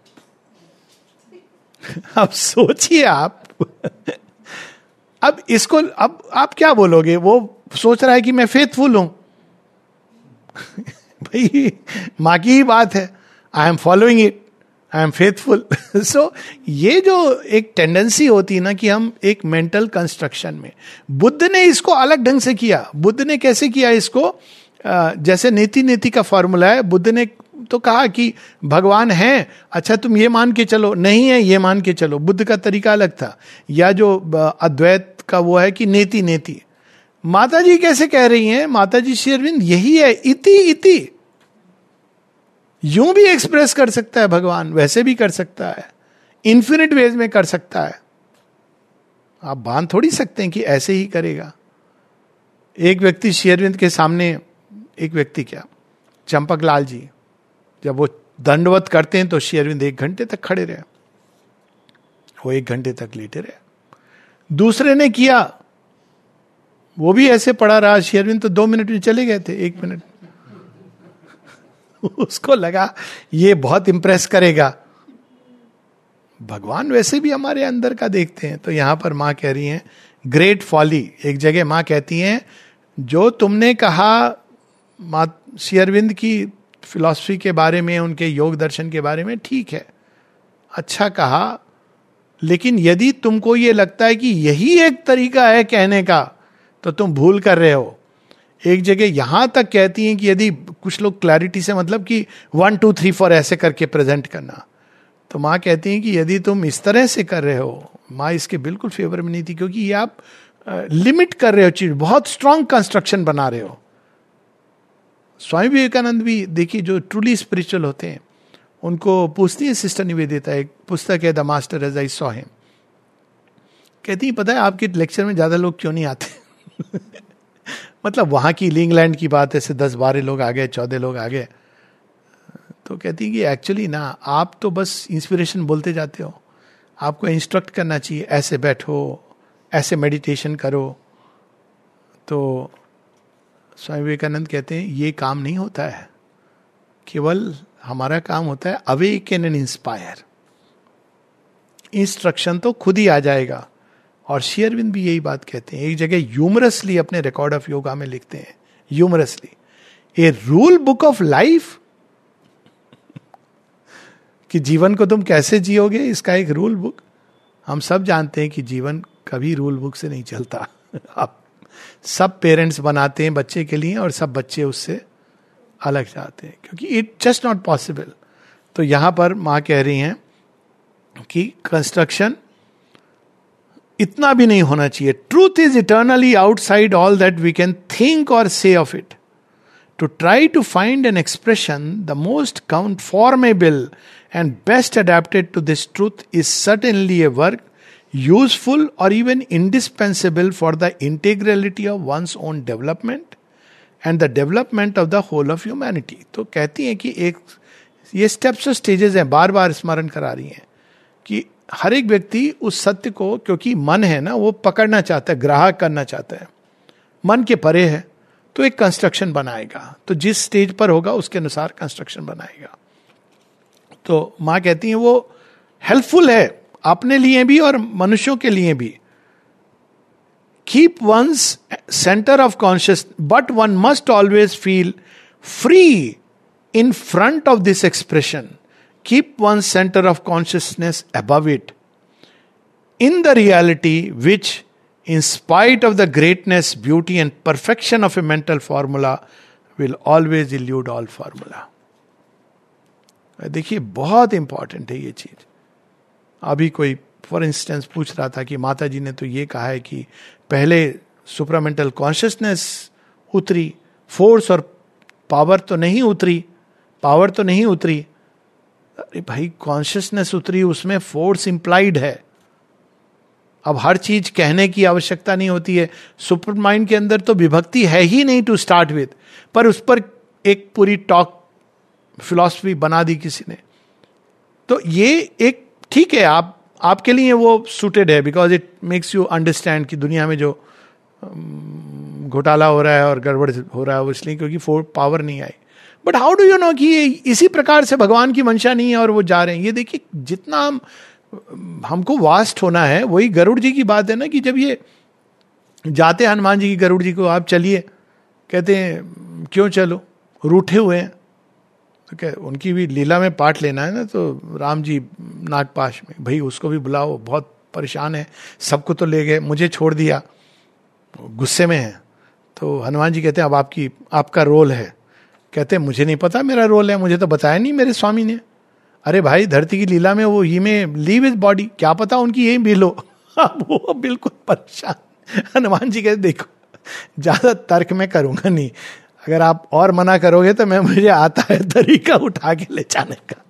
अब सोचिए आप। अब इसको, अब आप क्या बोलोगे? वो सोच रहा है कि मैं फेथफुल हूं। भाई मां की ही बात है, I am following it, I am faithful. सो ये जो एक टेंडेंसी होती है ना कि हम एक मेंटल कंस्ट्रक्शन में, बुद्ध ने इसको अलग ढंग से किया। बुद्ध ने कैसे किया इसको? जैसे नीति नीति का फॉर्मूला है, बुद्ध ने तो कहा कि भगवान है, अच्छा तुम ये मान के चलो, नहीं है ये मान के चलो। बुद्ध का तरीका अलग था। या जो अद्वैत का वो है कि नेति नेति। माता जी कैसे कह रही हैं? माता जी श्री अरविंद यही है, इति इति। यूं भी एक्सप्रेस कर सकता है भगवान, वैसे भी कर सकता है, इन्फिनिट वेज में कर सकता है। आप बांध थोड़ी सकते हैं कि ऐसे ही करेगा। एक व्यक्ति श्री अरविंद के सामने, एक व्यक्ति क्या, चंपक लाल जी, जब वो दंडवत करते हैं तो श्री अरविंद 1 घंटे तक खड़े रहे, वो 1 घंटे तक लेटे रहे। दूसरे ने किया, वो भी ऐसे पड़ा रहा, श्री अरविंद तो 2 मिनट में चले गए थे, 1 मिनट। उसको लगा ये बहुत इंप्रेस करेगा। भगवान वैसे भी हमारे अंदर का देखते हैं। तो यहां पर मां कह रही हैं ग्रेट फॉली। एक जगह मां कहती हैं जो तुमने कहा श्री अरविंद की फिलॉसफी के बारे में, उनके योग दर्शन के बारे में, ठीक है, अच्छा कहा, लेकिन यदि तुमको ये लगता है कि यही एक तरीका है कहने का तो तुम भूल कर रहे हो। एक जगह यहां तक कहती हैं कि यदि कुछ लोग क्लैरिटी से मतलब कि 1 2 3 4 ऐसे करके प्रेजेंट करना, तो माँ कहती हैं कि यदि तुम इस तरह से कर रहे हो, माँ इसके बिल्कुल फेवर में नहीं थी, क्योंकि ये आप लिमिट कर रहे हो चीज, बहुत स्ट्रॉन्ग कंस्ट्रक्शन बना रहे हो। स्वामी विवेकानंद भी देखिए जो ट्रूली स्पिरिचुअल होते हैं, उनको पूछती है सिस्टर निवेदिता, एक पुस्तक है the master as I saw him, कहती है पता है आपके लेक्चर में ज्यादा लोग क्यों नहीं आते? मतलब वहां की इंग्लैंड की बात है, ऐसे 10-12 लोग आ गए, 14 लोग आ गए। तो कहती है कि एक्चुअली ना आप तो बस इंस्पिरेशन बोलते जाते हो, आपको इंस्ट्रक्ट करना चाहिए, ऐसे बैठो, ऐसे मेडिटेशन करो। तो स्वामी विवेकानंद कहते हैं ये काम नहीं होता है, केवल हमारा काम होता है अवेकन एंड इंस्पायर। इंस्ट्रक्शन तो खुद ही आ जाएगा। और श्री अरविंद भी यही बात कहते हैं, एक जगह ह्यूमरसली अपने रिकॉर्ड ऑफ योगा में लिखते हैं, humorously, a rule book of life, कि जीवन को तुम कैसे जियोगे इसका एक रूल बुक। हम सब जानते हैं कि जीवन कभी रूल बुक से नहीं चलता। आप सब पेरेंट्स बनाते हैं बच्चे के लिए और सब बच्चे उससे अलग चाहते हैं, क्योंकि इट जस्ट नॉट पॉसिबल. तो यहां पर मां कह रही हैं कि कंस्ट्रक्शन इतना भी नहीं होना चाहिए. Truth is eternally outside all that we can think or say of it. To try to find an expression the most conformable and best adapted to this truth is certainly a work useful or even indispensable for the integrality of one's own development and the development of the whole of humanity. तो कहती हैं कि एक ये steps और stages हैं, बार बार स्मरण करा रही हैं कि हर एक व्यक्ति उस सत्य को, क्योंकि मन है ना, वो पकड़ना चाहता है, ग्राहक करना चाहता है, मन के परे है, तो एक कंस्ट्रक्शन बनाएगा. तो जिस स्टेज पर होगा उसके अनुसार कंस्ट्रक्शन बनाएगा. तो मां कहती हैं वो हेल्पफुल है अपने लिए भी और मनुष्यों के लिए भी. Keep one's centre of conscious but one must always feel free in front of this expression. Keep one centre of consciousness above it in the reality which in spite of the greatness, beauty and perfection of a mental formula will always elude all formula. देखिए बहुत important है ये चीज. अभी कोई for instance पूछ रहा था कि माता जी ने तो ये कहा है कि पहले सुपरामेंटल कॉन्शियसनेस उतरी, फोर्स और पावर तो नहीं उतरी, पावर तो नहीं उतरी. अरे भाई कॉन्शियसनेस उतरी, उसमें फोर्स इंप्लाइड है. अब हर चीज कहने की आवश्यकता नहीं होती है. सुपर माइंड के अंदर तो विभक्ति है ही नहीं टू स्टार्ट विद, पर उस पर एक पूरी टॉक फिलॉसफी बना दी किसी ने. तो ये एक ठीक है, आपके लिए वो सूटेड है because it makes you understand कि दुनिया में जो घोटाला हो रहा है और गड़बड़ हो रहा है वो इसलिए क्योंकि पावर नहीं आई. But how do you know कि ये इसी प्रकार से भगवान की मंशा नहीं है और वो जा रहे हैं. ये देखिए जितना हमको वास्ट होना है, वही गरुड़ जी की बात है ना, कि जब ये जाते हनुमान जी की गरुड़ जी को, आप चलिए, कहते हैं क्यों चलो, रूठे हुए हैं. तो क्या उनकी भी लीला में पार्ट लेना है ना, तो राम जी नागपाश में, भाई उसको भी बुलाओ, बहुत परेशान है, सबको तो ले गए, मुझे छोड़ दिया, गुस्से में है. तो हनुमान जी कहते हैं अब आपका रोल है. कहते हैं मुझे नहीं पता मेरा रोल है, मुझे तो बताया नहीं मेरे स्वामी ने. अरे भाई धरती की लीला में वो ही में लीव इज बॉडी, क्या पता उनकी यही भी लो. वो बिल्कुल परेशान. हनुमान जी कहते देखो ज्यादा तर्क में करूंगा नहीं, अगर आप और मना करोगे तो मुझे आता है तरीका उठा के ले जाने का.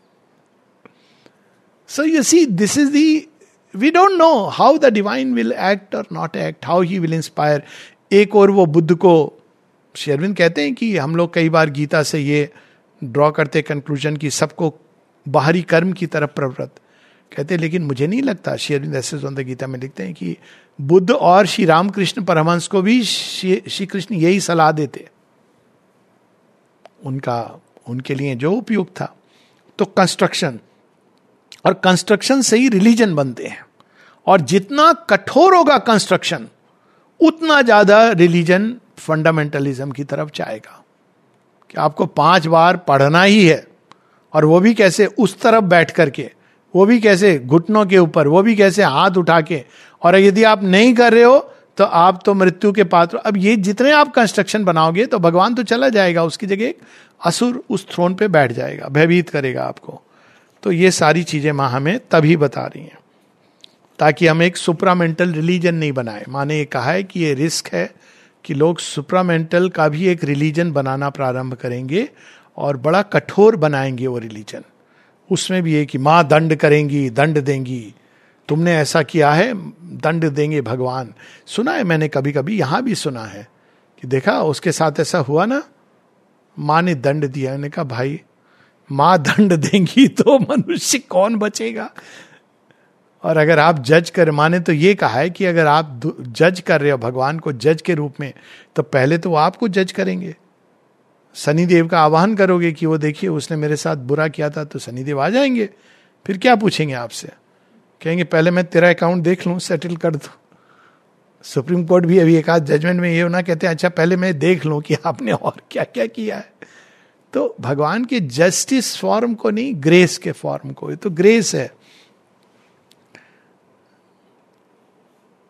So you see this is the, we don't know how the divine will act or not act, how he will inspire. एक और वो बुद्ध को श्री अरविंद कहते हैं कि हम लोग कई बार गीता से ये ड्रॉ करते कंक्लूजन की सबको बाहरी कर्म की तरफ प्रवृत्त कहते हैं, लेकिन मुझे नहीं लगता. श्री अरविंद ऐसे ऑन द गीता में लिखते हैं कि बुद्ध और श्री रामकृष्ण परमहंस को भी श्री कृष्ण यही सलाह देते, उनके लिए जो उपयुक्त था. तो कंस्ट्रक्शन, और कंस्ट्रक्शन से ही रिलीजन बनते हैं, और जितना कठोर होगा कंस्ट्रक्शन उतना ज्यादा रिलीजन फंडामेंटलिज्म की तरफ जाएगा. कि आपको 5 बार पढ़ना ही है, और वो भी कैसे, उस तरफ बैठ करके, वो भी कैसे घुटनों के ऊपर, वो भी कैसे हाथ उठा के, और यदि आप नहीं कर रहे हो तो आप तो मृत्यु के पात्र. अब ये जितने आप कंस्ट्रक्शन बनाओगे तो भगवान तो चला जाएगा, उसकी जगह एक असुर उस थ्रोन पे बैठ जाएगा, भयभीत करेगा आपको. तो ये सारी चीजें मां हमें तभी बता रही हैं ताकि हम एक सुप्रामेंटल रिलीजन नहीं बनाए. मां ने ये कहा है कि ये रिस्क है कि लोग सुप्रामेंटल का भी एक रिलीजन बनाना प्रारंभ करेंगे और बड़ा कठोर बनाएंगे वो रिलीजन. उसमें भी है कि मां दंड करेंगी, दंड देंगी, तुमने ऐसा किया है दंड देंगे भगवान. सुना है मैंने, कभी कभी यहां भी सुना है कि देखा उसके साथ ऐसा हुआ ना, मां ने दंड दिया. मैंने कहा भाई मां दंड देंगी तो मनुष्य कौन बचेगा. और अगर आप जज कर, मां ने तो ये कहा है कि अगर आप जज कर रहे हो भगवान को जज के रूप में, तो पहले तो वो आपको जज करेंगे. शनिदेव का आह्वान करोगे कि वो देखिए उसने मेरे साथ बुरा किया था, तो शनिदेव आ जाएंगे. फिर क्या पूछेंगे आपसे, कहेंगे पहले मैं तेरा अकाउंट देख लूं, सेटल कर दो. सुप्रीम कोर्ट भी अभी एक आध जजमेंट में ये होना कहते हैं अच्छा पहले मैं देख लूं कि आपने और क्या क्या किया है. तो भगवान के जस्टिस फॉर्म को नहीं, ग्रेस के फॉर्म को. ये तो ग्रेस है.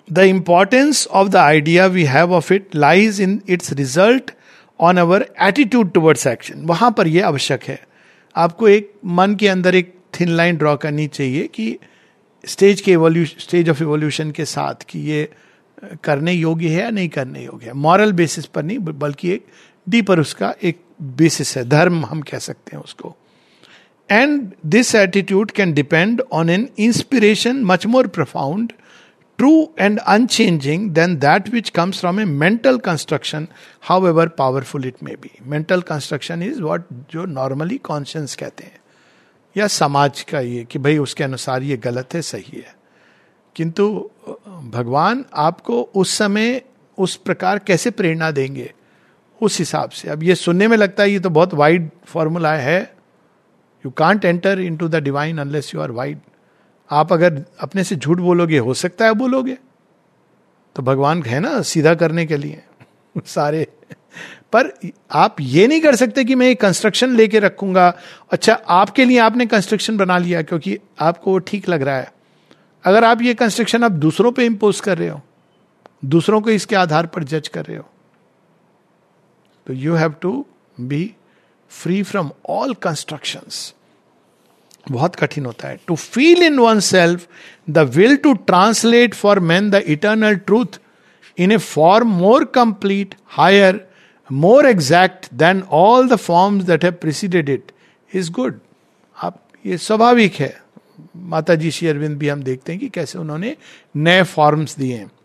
The importance of the idea we have of it lies in its result on our attitude towards action. वहां पर यह आवश्यक है. आपको एक मन के अंदर एक थिन लाइन ड्रॉ करनी चाहिए कि स्टेज ऑफ इवोल्यूशन के साथ कि ये करने योग्य है या नहीं करने योग्य है. मॉरल बेसिस पर नहीं, बल्कि एक डीपर उसका एक बेसिस है, धर्म हम कह सकते हैं उसको. And this attitude can depend on an inspiration much more profound, true and unchanging than that which comes from a mental construction, however powerful it may be. Mental construction is what जो normally conscience कहते हैं, या समाज का ये कि भाई उसके अनुसार ये गलत है, सही है. किंतु भगवान आपको उस समय उस प्रकार कैसे प्रेरणा देंगे, उस हिसाब से. अब ये सुनने में लगता है ये तो बहुत वाइड फॉर्मूला है. You can't enter into the divine unless you are wide. आप अगर अपने से झूठ बोलोगे, हो सकता है बोलोगे, तो भगवान है ना सीधा करने के लिए सारे. पर आप ये नहीं कर सकते कि मैं एक कंस्ट्रक्शन लेके रखूंगा. अच्छा, आपके लिए आपने कंस्ट्रक्शन बना लिया क्योंकि आपको वो ठीक लग रहा है. अगर आप ये कंस्ट्रक्शन आप दूसरों पे इंपोज कर रहे हो, दूसरों को इसके आधार पर जज कर रहे हो, तो you have to be free from all constructions. बहुत कठिन होता है. To feel in oneself the will to translate for man the eternal truth in a form more complete, higher, more exact than all the forms that have preceded it is good. आप ये स्वाभाविक है. माता जी श्री अरविंद भी हम देखते हैं कि कैसे उन्होंने नए फॉर्म्स दिए हैं.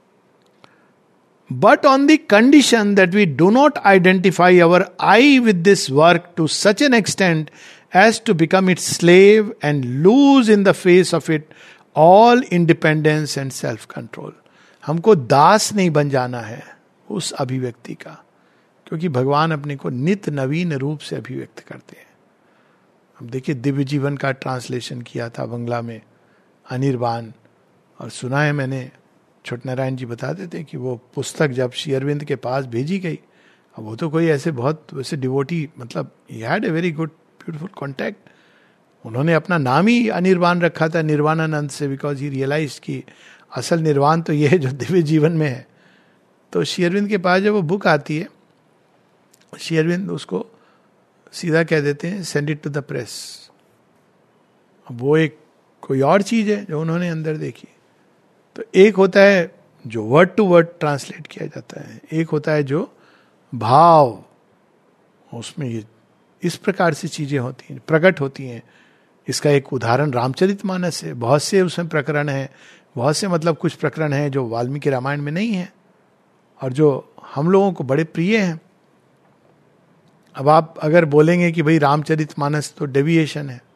But on the condition that we do not identify our I with this work to such an extent as to become its slave and lose in the face of it all independence and self-control. हमको दास नहीं बन जाना है उस अभिव्यक्ति का, क्योंकि भगवान अपने को नित्य नवीन रूप से अभिव्यक्त करते हैं. अब देखिए, दिव्य जीवन का ट्रांसलेशन किया था बंगला में अनिर्बाण, और सुना है मैंने, छोट नारायण जी बताते थे कि वो पुस्तक जब श्री अरविंद के पास भेजी गई, अब वो तो कोई ऐसे बहुत वैसे डिवोटी, मतलब he had a very good beautiful contact. उन्होंने अपना नाम ही अनिर्वाण रखा था निर्वाणानंद से, बिकॉज ही रियलाइज कि असल निर्वाण तो ये है जो दिव्य जीवन में है. तो श्री अरविंद के पास जब वो बुक आती है, श्री अरविंद उसको सीधा कह देते हैं send it to the press. अब वो एक कोई और चीज है जो उन्होंने अंदर देखी. तो एक होता है जो वर्ड टू वर्ड ट्रांसलेट किया जाता है, एक होता है जो भाव, उसमें ये इस प्रकार से चीजें होती हैं, प्रकट होती हैं. इसका एक उदाहरण रामचरितमानस है. बहुत से उसमें प्रकरण हैं, बहुत से मतलब कुछ प्रकरण हैं जो वाल्मीकि रामायण में नहीं है और जो हम लोगों को बड़े प्रिय हैं. अब आप अगर बोलेंगे कि भाई रामचरितमानस तो डेविएशन है,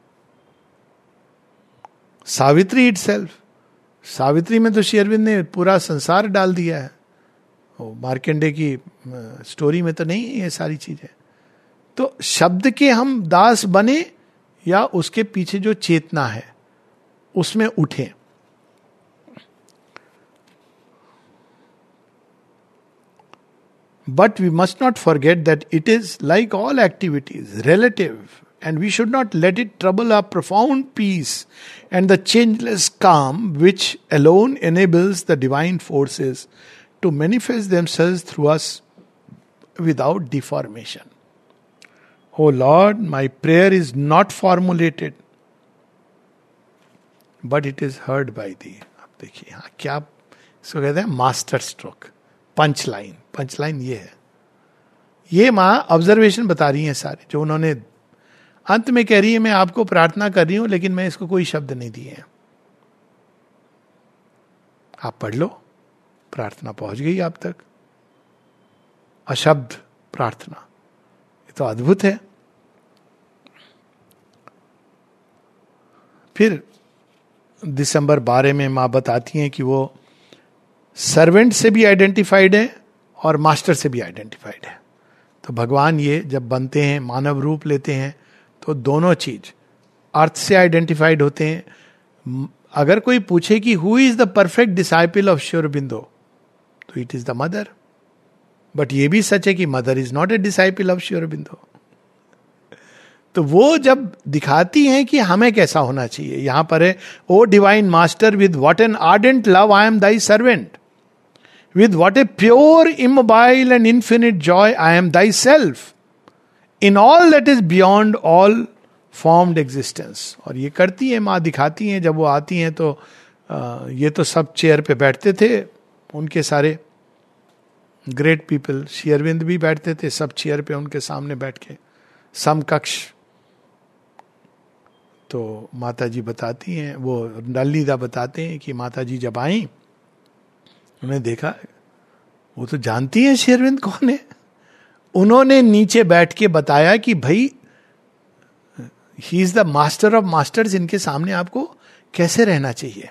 सावित्री इटसेल्फ, सावित्री में तो श्री अरविंद ने पूरा संसार डाल दिया है. वो मार्कंडे की स्टोरी में तो नहीं है ये सारी चीजें. तो शब्द के हम दास बने या उसके पीछे जो चेतना है उसमें उठे. But we must not forget that it is like all activities relative, and we should not let it trouble our profound peace and the changeless calm which alone enables the divine forces to manifest themselves through us without deformation. Oh Lord, my prayer is not formulated, but it is heard by thee. आप देखिए हाँ, क्या इसको कहते हैं master stroke, punch line. Punch line ये है, ये माँ ऑब्जर्वेशन बता रही है सारे जो उन्होंने अंत में कह रही है. मैं आपको प्रार्थना कर रही हूं लेकिन मैं इसको कोई शब्द नहीं दिए हैं. आप पढ़ लो, प्रार्थना पहुंच गई आप तक. अशब्द प्रार्थना, ये तो अद्भुत है. फिर दिसंबर 12 में मां बताती हैं कि वो सर्वेंट से भी आइडेंटिफाइड है और मास्टर से भी आइडेंटिफाइड है. तो भगवान ये जब बनते हैं, मानव रूप लेते हैं, तो दोनों चीज अर्थ से आइडेंटिफाइड होते हैं. अगर कोई पूछे कि who is the perfect disciple of Shri Aurobindo, तो it is the mother. But ये भी सच है कि mother is not a disciple of Shri Aurobindo. तो वो जब दिखाती हैं कि हमें कैसा होना चाहिए, यहां पर है, O divine master with what an ardent love I am thy servant, with what a pure, immobile and infinite joy I am thyself in all that is beyond all formed existence. और ये करती है माँ, दिखाती हैं। जब वो आती हैं तो ये तो सब चेयर पे बैठते थे, उनके सारे ग्रेट पीपल, श्री अरविंद भी बैठते थे, सब चेयर पे उनके सामने बैठ के समकक्ष। तो माता जी बताती हैं, वो नलिदा बताते हैं कि माता जी जब आई, उन्हें देखा, वो तो जानती है श्री अरविंद कौन है। उन्होंने नीचे बैठ के बताया कि भाई he is the master of masters, इनके सामने आपको कैसे रहना चाहिए।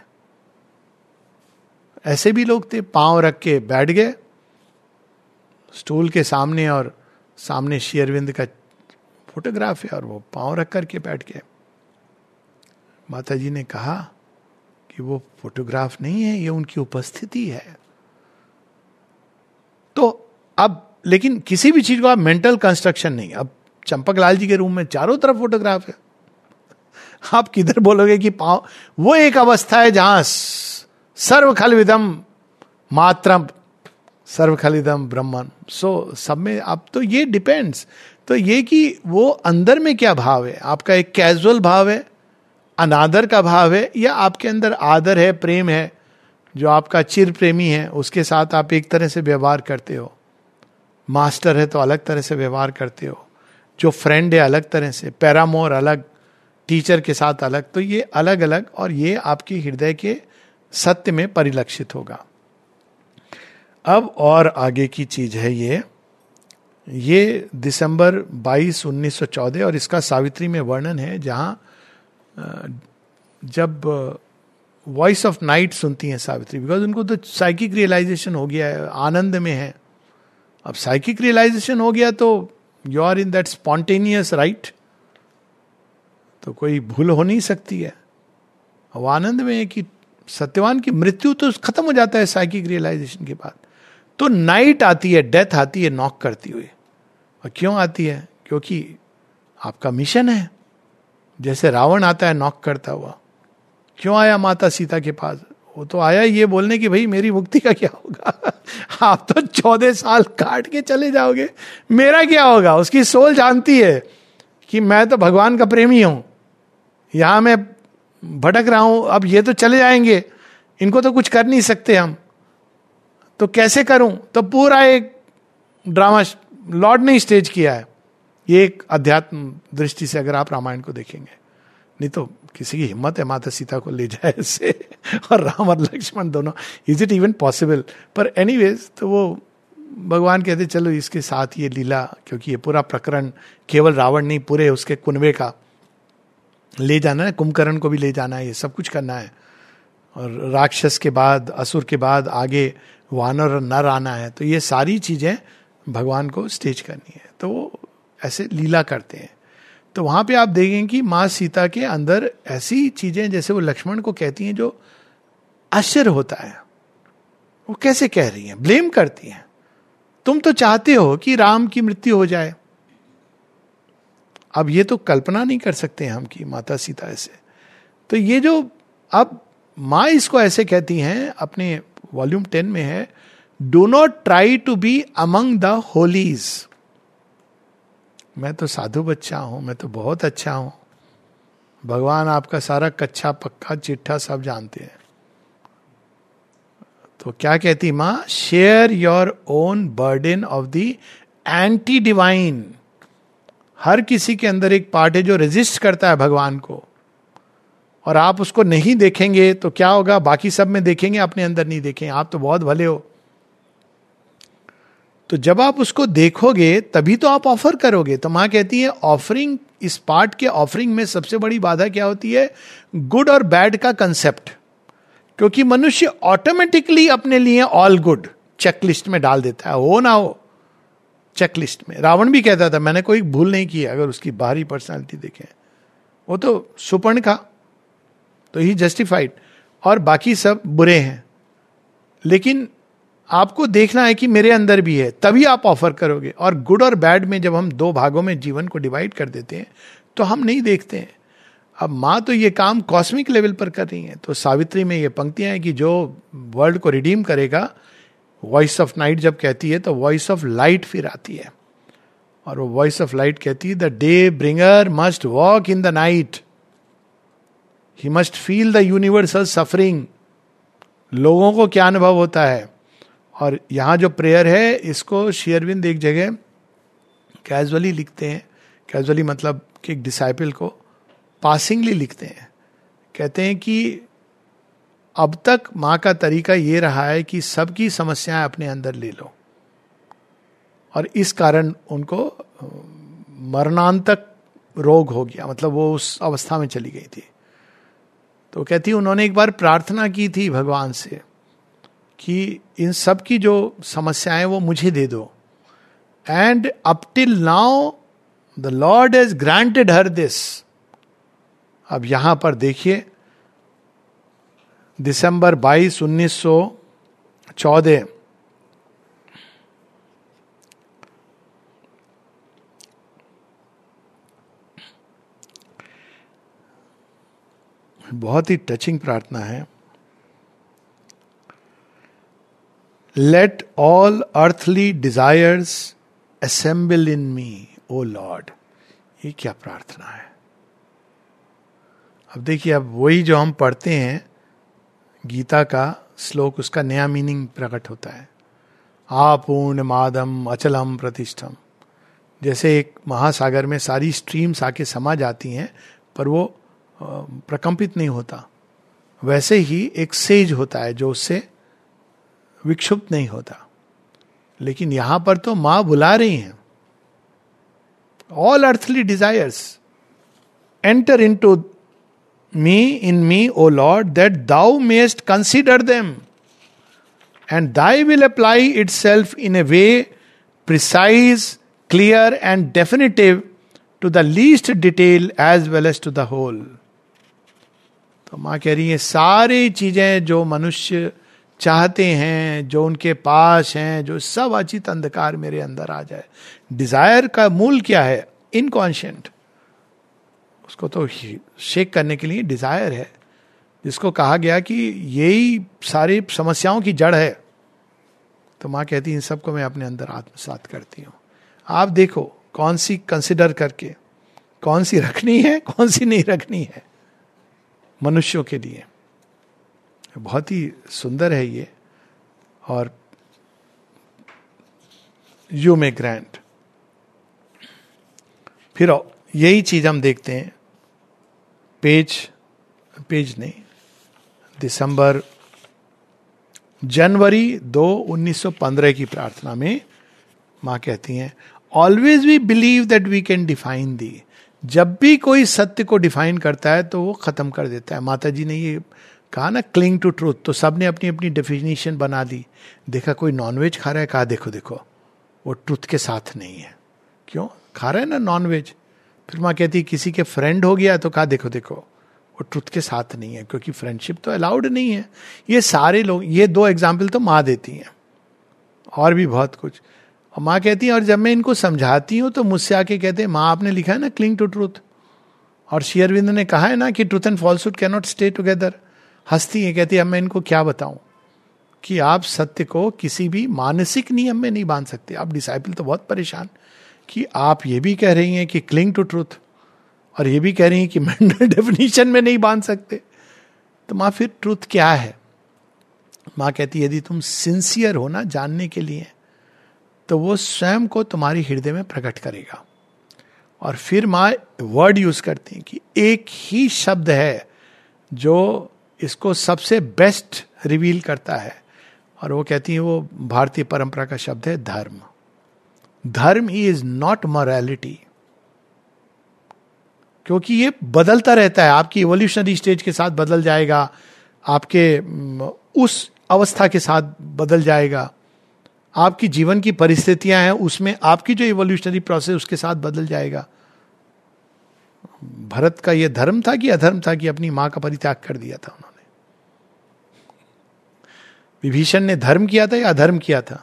ऐसे भी लोग थे, पांव रख के बैठ गए स्टूल के सामने, और सामने श्री अरविंद का फोटोग्राफ है और वो पांव रख करके बैठ गए। माता जी ने कहा कि वो फोटोग्राफ नहीं है, ये उनकी उपस्थिति है। तो अब लेकिन किसी भी चीज को आप मेंटल कंस्ट्रक्शन नहीं, अब चंपक लाल जी के रूम में चारों तरफ फोटोग्राफ है, आप किधर बोलोगे कि पांव, वो एक अवस्था है जहां सर्व खलविदम मात्रम सर्व खलिदम ब्रह्मन। सो सब में अब तो ये डिपेंड्स, तो ये कि वो अंदर में क्या भाव है, आपका एक कैजुअल भाव है, अनादर का भाव है, या आपके अंदर आदर है, प्रेम है, जो आपका चिर प्रेमी है उसके साथ आप एक तरह से व्यवहार करते हो, मास्टर है तो अलग तरह से व्यवहार करते हो, जो फ्रेंड है अलग तरह से, पैरामोर अलग, टीचर के साथ अलग। तो ये अलग अलग, और ये आपके हृदय के सत्य में परिलक्षित होगा। अब और आगे की चीज है ये दिसंबर 22, 1914, और इसका सावित्री में वर्णन है, जहां जब वॉइस ऑफ नाइट सुनती हैं सावित्री, बिकॉज उनको तो साइकिक रियलाइजेशन हो गया है, आनंद में है। अब साइकिक रियलाइजेशन हो गया तो you are in that spontaneous right, तो कोई भूल हो नहीं सकती है। अब आनंद में है कि सत्यवान की मृत्यु तो खत्म हो जाता है साइकिक रियलाइजेशन के बाद। तो नाइट आती है, डेथ आती है नॉक करती हुई। और क्यों आती है? क्योंकि आपका मिशन है। जैसे रावण आता है नॉक करता हुआ, क्यों आया माता सीता के पास? वो तो आया ये बोलने की भाई मेरी मुक्ति का क्या होगा आप तो 14 साल काट के चले जाओगे, मेरा क्या होगा? उसकी सोल जानती है कि मैं तो भगवान का प्रेमी हूं, यहां मैं भटक रहा हूं, अब ये तो चले जाएंगे, इनको तो कुछ कर नहीं सकते हम, तो कैसे करूं? तो पूरा एक ड्रामा लॉर्ड ने स्टेज किया है। ये एक अध्यात्म दृष्टि से अगर आप रामायण को देखेंगे, नहीं तो किसी की हिम्मत है माता सीता को ले जाए ऐसे और राम और लक्ष्मण दोनों, इज इट इवन पॉसिबल? पर एनीवेज, तो वो भगवान कहते चलो इसके साथ ये लीला, क्योंकि ये पूरा प्रकरण केवल रावण नहीं, पूरे उसके कुनबे का ले जाना है, कुंभकर्ण को भी ले जाना है, ये सब कुछ करना है। और राक्षस के बाद, असुर के बाद आगे वानर और नर आना है, तो ये सारी चीजें भगवान को स्टेज करनी है। तो वो ऐसे लीला करते हैं। तो वहां पे आप देखेंगे कि माँ सीता के अंदर ऐसी चीजें जैसे वो लक्ष्मण को कहती हैं जो आश्चर्य होता है। वो कैसे कह रही हैं? ब्लेम करती हैं, तुम तो चाहते हो कि राम की मृत्यु हो जाए। अब ये तो कल्पना नहीं कर सकते हम कि माता सीता ऐसे। तो ये जो अब माँ इसको ऐसे कहती हैं, अपने वॉल्यूम 10 में है, do not try to be among the holies. मैं तो साधु बच्चा हूं, मैं तो बहुत अच्छा हूं, भगवान आपका सारा कच्चा पक्का चिट्ठा सब जानते हैं। तो क्या कहती मां? Share your own burden of the anti divine. हर किसी के अंदर एक पार्ट है जो रेजिस्ट करता है भगवान को, और आप उसको नहीं देखेंगे तो क्या होगा? बाकी सब में देखेंगे, अपने अंदर नहीं देखेंगे। आप तो बहुत भले हो, तो जब आप उसको देखोगे तभी तो आप ऑफर करोगे। तो मां कहती है ऑफरिंग, इस पार्ट के ऑफरिंग में सबसे बड़ी बाधा क्या होती है? गुड और बैड का कंसेप्ट। क्योंकि मनुष्य ऑटोमेटिकली अपने लिए ऑल गुड चेकलिस्ट में डाल देता है, हो ना हो चेकलिस्ट में। रावण भी कहता था मैंने कोई भूल नहीं की, अगर उसकी बाहरी पर्सनालिटी देखें, वो तो सुपर्ण का, तो ही जस्टिफाइड, और बाकी सब बुरे हैं। लेकिन आपको देखना है कि मेरे अंदर भी है, तभी आप ऑफर करोगे। और गुड और बैड में जब हम दो भागों में जीवन को डिवाइड कर देते हैं, तो हम नहीं देखते हैं। अब माँ तो ये काम कॉस्मिक लेवल पर कर रही है। तो सावित्री में ये पंक्तियां हैं कि जो वर्ल्ड को रिडीम करेगा, वॉइस ऑफ नाइट जब कहती है तो वॉइस ऑफ लाइट फिर आती है, और वो वॉइस ऑफ लाइट कहती है the day bringer must walk in the night, he must feel the universal suffering. लोगों को क्या अनुभव होता है। और यहां जो प्रेयर है इसको श्री अरविंद एक जगह कैजुअली लिखते हैं, कैजुअली मतलब कि एक डिसाइपल को पासिंगली लिखते हैं, कहते हैं कि अब तक माँ का तरीका ये रहा है कि सबकी समस्याएं अपने अंदर ले लो, और इस कारण उनको मरणांतक रोग हो गया, मतलब वो उस अवस्था में चली गई थी। तो कहती उन्होंने एक बार प्रार्थना की थी भगवान से कि इन सब की जो समस्याएं वो मुझे दे दो, and up till now the lord has granted her this. अब यहां पर देखिए दिसंबर 22, 1914 बहुत ही टचिंग प्रार्थना है। Let all earthly desires assemble in me O lord. ये क्या प्रार्थना है। अब देखिए, अब वही जो हम पढ़ते हैं गीता का श्लोक, उसका नया मीनिंग प्रकट होता है। आपूर्ण मादम अचलम प्रतिष्ठम। जैसे एक महासागर में सारी स्ट्रीम्स आके समा जाती हैं पर वो प्रकंपित नहीं होता, वैसे ही एक सेज होता है जो उससे विक्षुब्ध नहीं होता। लेकिन यहां पर तो मां बुला रही हैं, all earthly desires enter into me in me O lord that thou mayst consider them and thy will apply itself in a way precise, clear and definitive to the least detail as well as to the whole. तो मां कह रही है सारी चीजें जो मनुष्य चाहते हैं, जो उनके पास हैं, जो सब अचित अंधकार मेरे अंदर आ जाए। डिजायर का मूल क्या है? इनकॉन्शियंट। उसको तो शेक करने के लिए डिजायर है, जिसको कहा गया कि यही सारी समस्याओं की जड़ है। तो मां कहती है इन सबको मैं अपने अंदर आत्मसात करती हूं। आप देखो कौन सी कंसिडर करके, कौन सी रखनी है, कौन सी नहीं रखनी है मनुष्यों के लिए। बहुत ही सुंदर है ये। और यू मे ग्रांट। फिर यही चीज हम देखते हैं पेज नहीं, जनवरी 2, 1915 की प्रार्थना में मां कहती हैं always we believe that we can define thee. जब भी कोई सत्य को डिफाइन करता है तो वो खत्म कर देता है। माता जी ने ये कहा ना, क्लिंग टू ट्रूथ। तो सबने अपनी अपनी डेफिनेशन बना दी। देखा कोई नॉनवेज खा रहा है, कहा देखो देखो वो ट्रूथ के साथ नहीं है। क्यों खा रहा है ना नॉनवेज। फिर माँ कहती किसी के फ्रेंड हो गया तो कहा देखो देखो वो ट्रूथ के साथ नहीं है, क्योंकि फ्रेंडशिप तो अलाउड नहीं है। ये सारे लोग, ये 2 एग्जाम्पल तो माँ देती हैं, और भी बहुत कुछ। और माँ कहती है और जब मैं इनको समझाती हूँ तो मुझसे आके कहते हैं माँ आपने लिखा है ना क्लिंग टू ट्रूथ, और श्री अरविंद ने कहा है ना कि truth and falsehood can not stay together. हंसती है, कहती है अब मैं इनको क्या बताऊं कि आप सत्य को किसी भी मानसिक नियम में नहीं बांध सकते। आप डिसाइपल तो बहुत परेशान कि आप ये भी कह रही हैं कि क्लिंग टू ट्रूथ, और ये भी कह रही हैं कि मेंटल डेफिनेशन में नहीं बांध सकते। तो माँ फिर ट्रूथ क्या है? माँ कहती है यदि तुम सिंसियर हो ना जानने के लिए, तो वो स्वयं को तुम्हारी हृदय में प्रकट करेगा। और फिर माँ वर्ड यूज करती हैं कि एक ही शब्द है जो इसको सबसे बेस्ट रिवील करता है, और वो कहती है वो भारतीय परंपरा का शब्द है धर्म। धर्म ही इज नॉट मोरालिटी, क्योंकि ये बदलता रहता है। आपकी इवोल्यूशनरी स्टेज के साथ बदल जाएगा, आपके उस अवस्था के साथ बदल जाएगा, आपकी जीवन की परिस्थितियां हैं उसमें आपकी जो इवोल्यूशनरी प्रोसेस उसके साथ बदल जाएगा। भरत का यह धर्म था कि अधर्म था कि अपनी मां का परित्याग कर दिया था उन्होंने? विभीषण ने धर्म किया था या अधर्म किया था?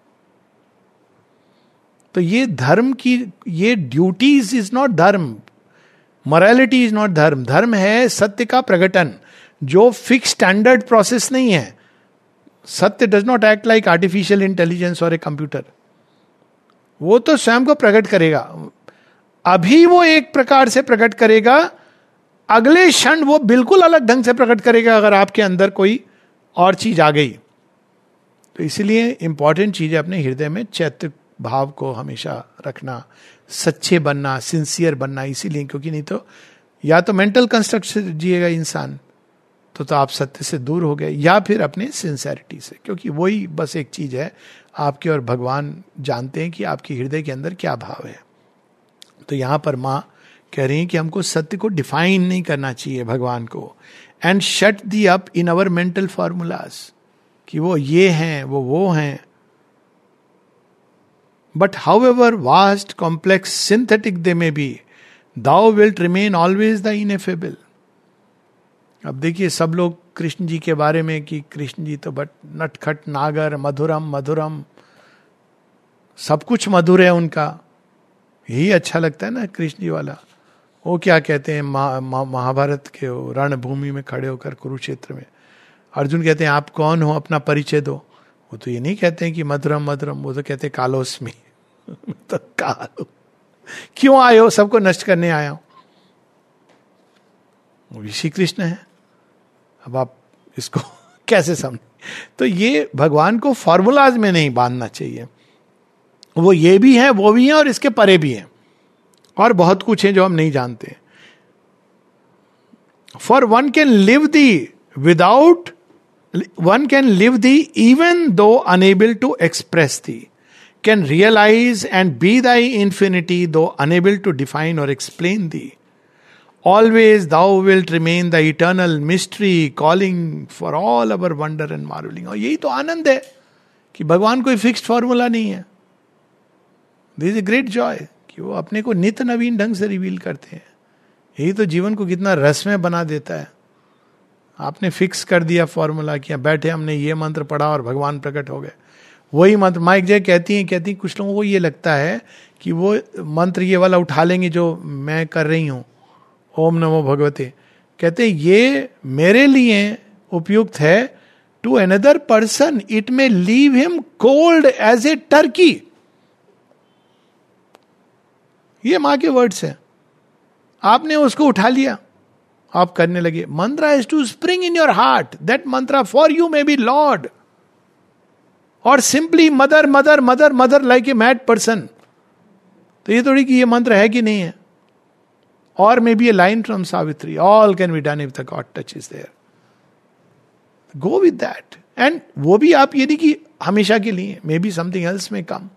तो ये धर्म की ये duties is not dharma. Morality is not dharma. धर्म है सत्य का प्रकटन, जो फिक्स स्टैंडर्ड प्रोसेस नहीं है. Satya does not act like artificial intelligence or a computer. वो तो स्वयं को प्रकट करेगा. अभी वो एक प्रकार से प्रकट करेगा, अगले क्षण वो बिल्कुल अलग ढंग से प्रकट करेगा अगर आपके अंदर कोई और चीज आ गई. तो इसीलिए इंपॉर्टेंट चीज है अपने हृदय में चैत्य भाव को हमेशा रखना, सच्चे बनना, सिंसियर बनना. इसीलिए, क्योंकि नहीं तो या तो मेंटल कंस्ट्रक्ट से जिएगा इंसान, तो आप सत्य से दूर हो गए, या फिर अपने सिंसेरिटी से, क्योंकि वही बस एक चीज है आपके और भगवान जानते हैं कि आपके हृदय के अंदर क्या भाव है. तो यहां पर मां कह रही हैं कि हमको सत्य को डिफाइन नहीं करना चाहिए भगवान को, and shut thee up in our mental formulas, कि वो ये हैं वो हैं. But however vast complex synthetic they may be, thou wilt remain always the ineffable. अब देखिए सब लोग कृष्ण जी के बारे में कि कृष्ण जी तो बट नटखट नागर, मधुरम मधुरम, सब कुछ मधुर है उनका. यही अच्छा लगता है ना कृष्ण जी वाला. वो क्या कहते हैं महाभारत के रणभूमि में खड़े होकर कुरुक्षेत्र में, अर्जुन कहते हैं आप कौन हो, अपना परिचय दो. वो तो ये नहीं कहते हैं कि मधुरम मधुरम, वो तो कहते हैं कालोस्मी. तो कालो क्यों आए हो, सबको नष्ट करने आया हो. वो श्री कृष्ण है. अब आप इसको कैसे समझे. तो ये भगवान को फॉर्मूलाज में नहीं बांधना चाहिए. वो ये भी है, वो भी है, और इसके परे भी है, और बहुत कुछ है जो हम नहीं जानते. For one can live thee without, one can live thee even though unable to express thee, can realise and be thy infinity though unable to define or explain thee. Always thou wilt remain the eternal mystery calling for all our wonder and marveling. और यही तो आनंद है कि भगवान कोई fixed formula नहीं है. This is a great joy कि वो अपने को नित्य नवीन ढंग से रिवील करते हैं. यही तो जीवन को कितना रसमय बना देता है. आपने फिक्स कर दिया फॉर्मूला, किया बैठे हमने ये मंत्र पढ़ा और भगवान प्रकट हो गए. वही मंत्र माइक जय कहती हैं कुछ लोगों को ये लगता है कि वो मंत्र ये वाला उठा लेंगे जो मैं कर रही हूं, ओम नमो भगवते. कहते ये मेरे लिए उपयुक्त है, to another person it may leave him cold as a turkey. ये मां के वर्ड्स हैं. आपने उसको उठा लिया, आप करने लगे. Mantra is to spring in your heart, that mantra for you may be lord, or simply mother mother mother mother like a mad person. तो ये थोड़ी कि ये मंत्र है कि नहीं है. Or maybe a line from Savitri, all can be done if the God touch is there. Go with that. And वो भी आप ये नहीं कि हमेशा के लिए, maybe something else may come.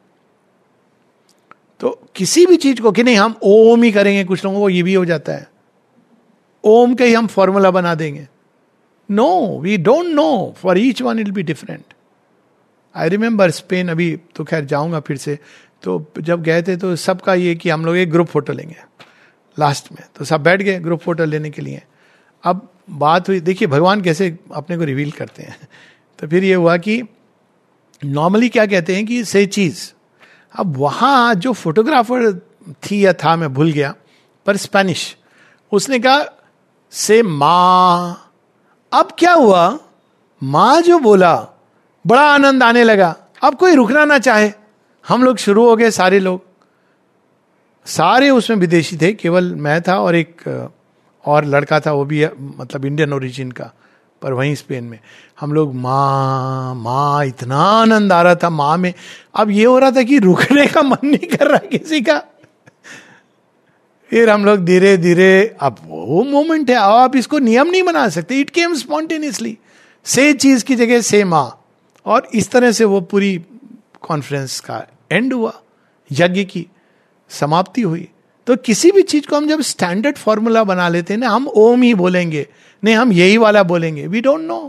तो किसी भी चीज को कि नहीं हम ओम ही करेंगे, कुछ लोगों को ये भी हो जाता है, ओम का ही हम फॉर्मूला बना देंगे. No, we don't know. For each one it will be different. I remember Spain, अभी तो खैर जाऊंगा फिर से, तो जब गए थे तो सबका ये कि हम लोग एक ग्रुप फोटो लेंगे लास्ट में, तो सब बैठ गए ग्रुप फोटो लेने के लिए. अब बात हुई, देखिए भगवान कैसे अपने को रिवील करते हैं. तो फिर ये हुआ कि नॉर्मली क्या कहते हैं कि से चीज. अब वहां जो फोटोग्राफर थी या था, मैं भूल गया, पर स्पेनिश, उसने कहा से मां. अब क्या हुआ, मां जो बोला बड़ा आनंद आने लगा. अब कोई रुकना ना चाहे, हम लोग शुरू हो गए. सारे लोग, सारे उसमें विदेशी थे, केवल मैं था और एक और लड़का था, वो भी मतलब इंडियन ओरिजिन का, पर वहीं स्पेन में. हम लोग माँ माँ, इतना आनंद आ रहा था माँ में. अब ये हो रहा था कि रुकने का मन नहीं कर रहा किसी का. फिर हम लोग धीरे धीरे, अब वो मोमेंट है, आप इसको नियम नहीं बना सकते. इट केम स्पॉन्टेनियसली, से चीज की जगह से माँ. और इस तरह से वो पूरी कॉन्फ्रेंस का एंड हुआ, यज्ञ की समाप्ति हुई. तो किसी भी चीज को हम जब स्टैंडर्ड फॉर्मूला बना लेते हैं ना, हम ओम ही बोलेंगे, नहीं हम यही वाला बोलेंगे, वी डोंट नो.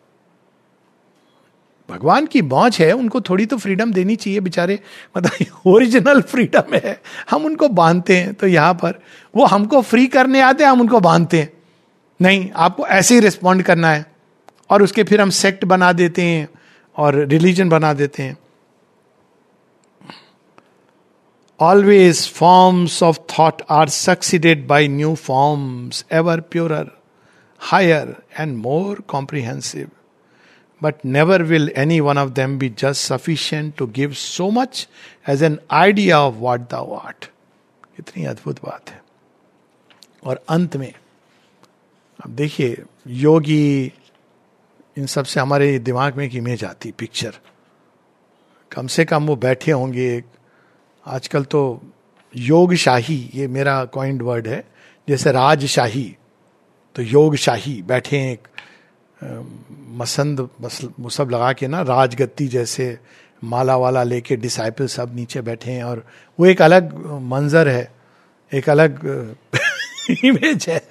भगवान की मौज है, उनको थोड़ी तो फ्रीडम देनी चाहिए बेचारे, मतलब ओरिजिनल फ्रीडम है, हम उनको बांधते हैं. तो यहां पर वो हमको फ्री करने आते हैं, हम उनको बांधते हैं. नहीं, आपको ऐसे ही रिस्पॉन्ड करना है, और उसके फिर हम सेक्ट बना देते हैं और रिलीजन बना देते हैं. Always forms of thought are succeeded by new forms, ever purer, higher, and more comprehensive. But never will any one of them be just sufficient to give so much as an idea of what thou art. कितनी अद्भुत बात है. और अंत में अब देखिए, योगी, इन सब से हमारे दिमाग में एक इमेज आती, पिक्चर. कम से कम वो बैठे होंगे. आजकल तो योगशाही, ये मेरा कॉइंड वर्ड है, जैसे राजशाही, तो योगशाही बैठे हैं एक मसंद वो सब लगा के ना, राजगद्दी जैसे माला वाला लेके डिसाइपल सब नीचे बैठे हैं. और वो एक अलग मंजर है, एक अलग इमेज है.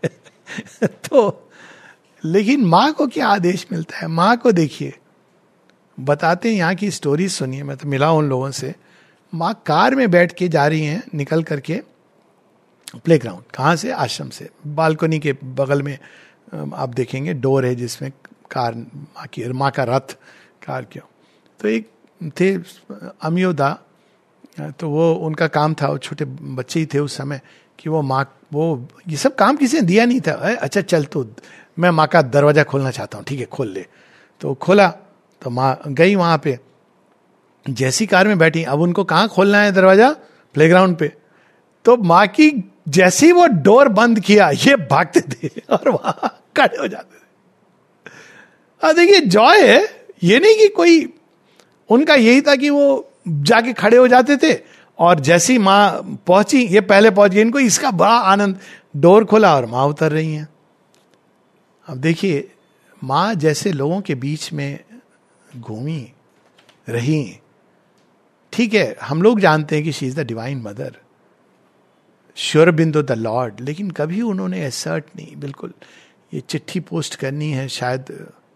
तो लेकिन माँ को क्या आदेश मिलता है? माँ को देखिए, बताते हैं, यहाँ की स्टोरी सुनिए. मैं तो मिला उन लोगों से. माँ कार में बैठ के जा रही हैं, निकल करके प्लेग्राउंड. कहाँ से? आश्रम से. बालकनी के बगल में आप देखेंगे डोर है जिसमें कार, माँ का रथ कार क्यों. तो एक थे अमियोदा, तो वो उनका काम था, वो छोटे बच्चे ही थे उस समय, कि वो माँ, वो ये सब काम किसी ने दिया नहीं था. अच्छा चल, तो मैं माँ का दरवाजा खोलना चाहता हूँ. ठीक है, खोल ले. तो खोला, तो माँ गई वहाँ पे. जैसी कार में बैठी, अब उनको कहाँ खोलना है दरवाजा? प्लेग्राउंड पे. तो माँ की जैसे ही वो डोर बंद किया, ये भागते थे और वहां खड़े हो जाते थे. अब देखिए, जॉय है ये नहीं कि कोई, उनका यही था कि वो जाके खड़े हो जाते थे. और जैसी माँ पहुंची, ये पहले पहुंच गई, इनको इसका बड़ा आनंद. डोर खोला और माँ उतर रही हैं. अब देखिए, माँ जैसे लोगों के बीच में घूमी रही. ठीक है, हम लोग जानते हैं कि she is the divine mother, श्योरबिंदु the Lord, लेकिन कभी उन्होंने एसर्ट नहीं. बिल्कुल, ये चिट्ठी पोस्ट करनी है, शायद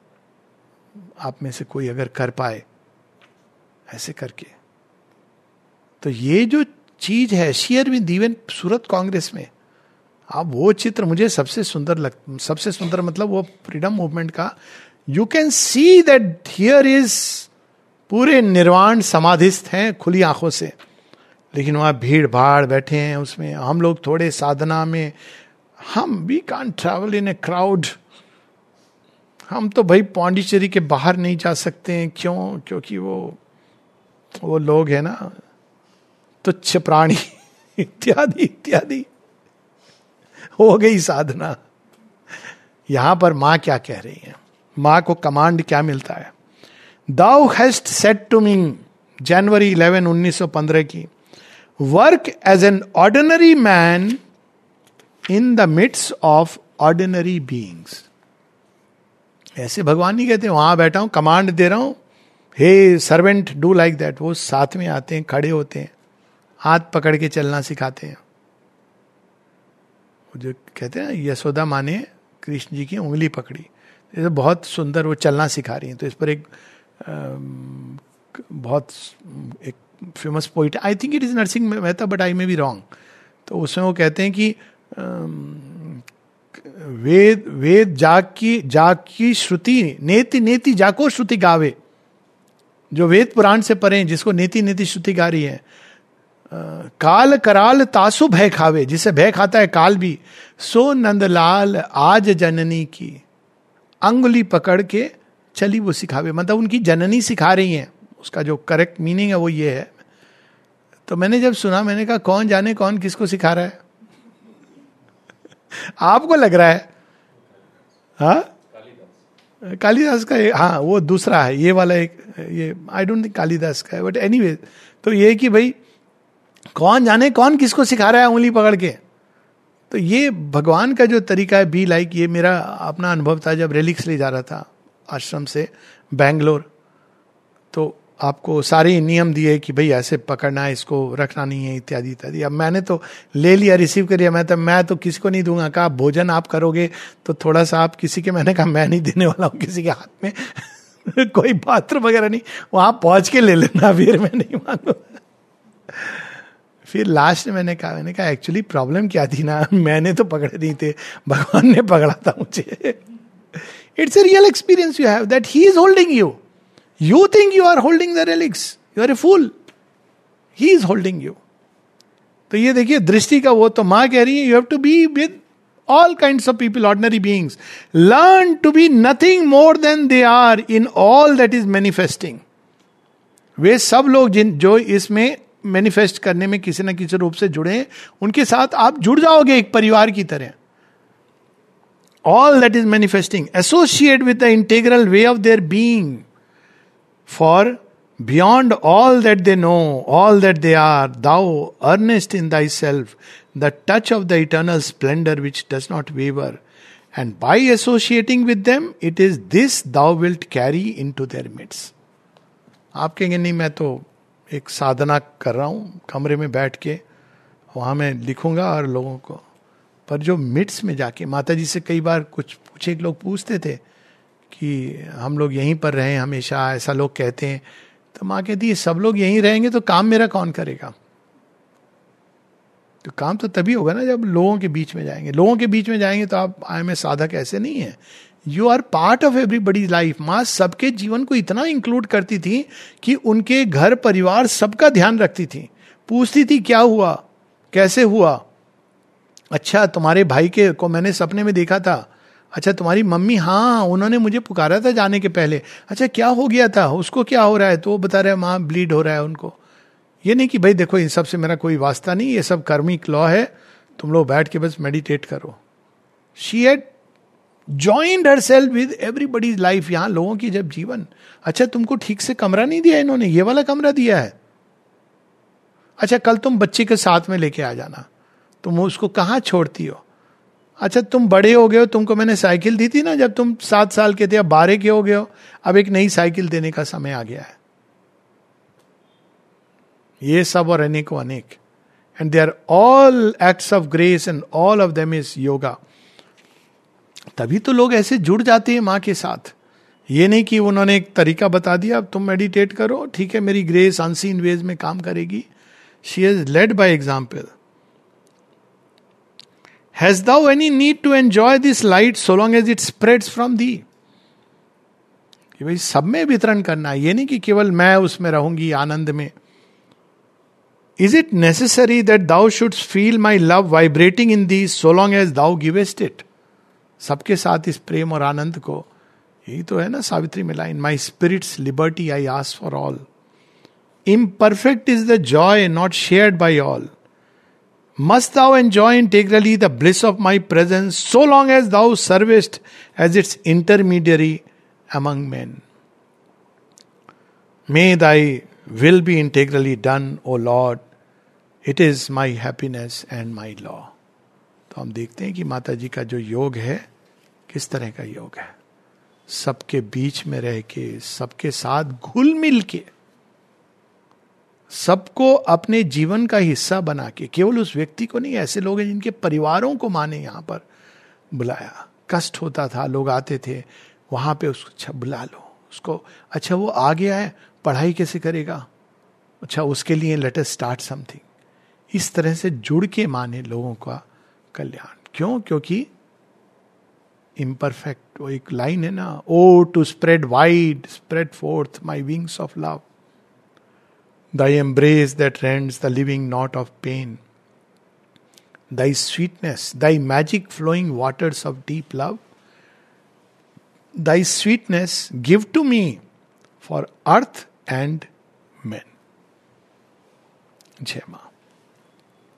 आप में से कोई अगर कर पाए ऐसे करके. तो ये जो चीज है, शेयरबिंद, इवन सूरत कांग्रेस में, आप वो चित्र मुझे सबसे सुंदर मतलब वो फ्रीडम मूवमेंट का. You can see that here is, पूरे निर्वाण समाधिस्थ हैं खुली आंखों से, लेकिन वहां भीड़ भाड़ बैठे हैं उसमें. हम लोग थोड़े साधना में, हम we can't travel in a crowd. हम तो भाई पौंडीचेरी के बाहर नहीं जा सकते हैं. क्यों? क्योंकि वो लोग हैं ना, तुच्छ प्राणी इत्यादि इत्यादि. हो गई साधना. यहां पर मां क्या कह रही है? मां को कमांड क्या मिलता है? Thou hast said to me, January 11, 1915 की, work as an ordinary man in the midst of ordinary beings. ऐसे भगवान नहीं कहते वहां बैठा हूं कमांड दे रहा हूं, हे सर्वेंट डू लाइक दैट. वो साथ में आते हैं, खड़े होते हैं, हाथ पकड़ के चलना सिखाते हैं. वो जो कहते हैं यशोदा माँ ने कृष्ण जी की उंगली पकड़ी, तो बहुत सुंदर वो चलना सिखा रही हैं. तो इस पर एक बहुत एक famous poet, I think it is Narsinh Mehta but I may be wrong. तो उसमें वो कहते हैं कि वेद जाग की श्रुति, नेति नेति जाको श्रुति गावे. जो वेद पुराण से पढ़े, जिसको नेति नेति श्रुति गा रही है. काल कराल तासु भय खावे, जिसे भय खाता है काल भी. सो नंदलाल आज जननी की, अंगुली पकड़ के चली वो सिखावे. मतलब उनकी जननी सिखा रही हैं. उसका जो करेक्ट मीनिंग है वो ये है. तो मैंने जब सुना, मैंने कहा कौन जाने कौन किसको सिखा रहा है. आपको लग रहा है हाँ कालिदास का, हाँ वो दूसरा है, ये वाला एक, ये आई डोंट थिंक कालिदास का है, बट एनीवे. तो ये कि भाई कौन जाने कौन किसको सिखा रहा है उंगली पकड़ के. तो ये भगवान का जो तरीका है, बी लाइक. ये मेरा अपना अनुभव था जब रेलिक्स ले जा रहा था आश्रम से बैंगलोर. तो आपको सारे नियम दिए कि भाई ऐसे पकड़ना है, इसको रखना नहीं है, इत्यादि इत्यादि. अब मैंने तो ले लिया, रिसीव कर लिया. मैं तो किसी को नहीं दूंगा. कहा भोजन आप करोगे तो थोड़ा सा आप किसी के, मैंने कहा मैं नहीं देने वाला हूँ किसी के हाथ में कोई पात्र वगैरह नहीं, वहां पहुंच के ले लेना, फिर मैं नहीं मांगूंगा. फिर लास्ट में मैंने कहा एक्चुअली प्रॉब्लम क्या थी ना, मैंने तो पकड़े नहीं थे, भगवान ने पकड़ा था मुझे. It's a real experience you have that he is holding you. You think you are holding the relics. You are a fool. He is holding you. तो ये देखिए दृष्टि का वो, तो माँ कह रही है you have to be with all kinds of people, ordinary beings. Learn to be nothing more than they are in all that is manifesting. वे सब लोग जो इसमें मैनिफेस्ट करने में किसी न किसी रूप से जुड़े हैं, उनके साथ आप जुड़ जाओगे एक परिवार की तरह. All that is manifesting. Associate with the integral way of their being. For beyond all that they know, all that they are, thou earnest in thyself the touch of the eternal splendor which does not waver. And by associating with them, it is this thou wilt carry into their midst. आप कहेंगे नहीं, मैं तो एक साधना कर रहा हूं कमरे में बैठ के, वहां मैं लिखूंगा और लोगों को. पर जो मिड्स में जाके, माता जी से कई बार कुछ पूछे, लोग पूछते थे कि हम लोग यहीं पर रहें हमेशा, ऐसा लोग कहते हैं. तो माँ कहती है सब लोग यहीं रहेंगे तो काम मेरा कौन करेगा? तो काम तो तभी होगा ना जब लोगों के बीच में जाएंगे. लोगों के बीच में जाएंगे तो आप आई एम ए साधक ऐसे नहीं है. You are part of everybody's life. माँ सबके जीवन को इतना इंक्लूड करती थी कि उनके घर परिवार सबका ध्यान रखती थी. पूछती थी क्या हुआ, कैसे हुआ, अच्छा तुम्हारे भाई के को मैंने सपने में देखा था, अच्छा तुम्हारी मम्मी, हाँ उन्होंने मुझे पुकारा था जाने के पहले, अच्छा क्या हो गया था, उसको क्या हो रहा है, तो वो बता रहे माँ ब्लीड हो रहा है उनको. ये नहीं कि भाई देखो इन सब से मेरा कोई वास्ता नहीं, ये सब कर्मिक लॉ है, तुम लोग बैठ के बस मेडिटेट करो. She had joined herself with everybody's life. यहां लोगों की जब जीवन, अच्छा तुमको ठीक से कमरा नहीं दिया इन्होंने, ये वाला कमरा दिया है, अच्छा कल तुम बच्चे के साथ में लेके आ जाना, तुम उसको कहाँ छोड़ती हो, अच्छा तुम बड़े हो गए हो, तुमको मैंने साइकिल दी थी ना जब तुम 7 साल के थे, अब 12 के हो गए हो, अब एक नई साइकिल देने का समय आ गया है. ये सब और अनेकों अनेक. And they are all acts of grace and all of them is yoga. तभी तो लोग ऐसे जुड़ जाते हैं माँ के साथ. ये नहीं कि उन्होंने एक तरीका बता दिया अब तुम मेडिटेट करो, ठीक है मेरी ग्रेस अनसीन वेज में काम करेगी. She is led by example. Hast thou any need to enjoy this light so long as it spreads from thee? कि भाई सब में वितरण करना है, ये नहीं कि केवल मैं उसमें रहूंगी आनंद में. Is it necessary that thou shouldst feel my love vibrating in thee so long as thou givest it? सबके साथ इस प्रेम और आनंद को, यही तो है ना सावित्री में line, My spirit's liberty I ask for all. Imperfect is the joy not shared by all. Must thou enjoy integrally the bliss of my presence so long as thou servest as its intermediary among men. May thy will be integrally done, O Lord. It is my happiness and my law. तो हम देखते हैं कि माता जी का जो योग है किस तरह का योग है. सबके बीच में रह के, सबके साथ घुल मिल के, सबको अपने जीवन का हिस्सा बना के, केवल उस व्यक्ति को नहीं, ऐसे लोग हैं जिनके परिवारों को माने यहां पर बुलाया. कष्ट होता था, लोग आते थे वहां पे, उसको अच्छा बुला लो उसको, अच्छा वो आ गया है पढ़ाई कैसे करेगा, अच्छा उसके लिए लेट अस स्टार्ट समथिंग. इस तरह से जुड़ के माने लोगों का कल्याण. क्यों? क्योंकि इम्परफेक्ट, वो एक लाइन है ना, O to spread wide, spread forth my wings of love. Thy embrace that rends the living knot of pain. Thy sweetness, thy magic flowing waters of deep love. Thy sweetness give to me for earth and men. Jai Ma.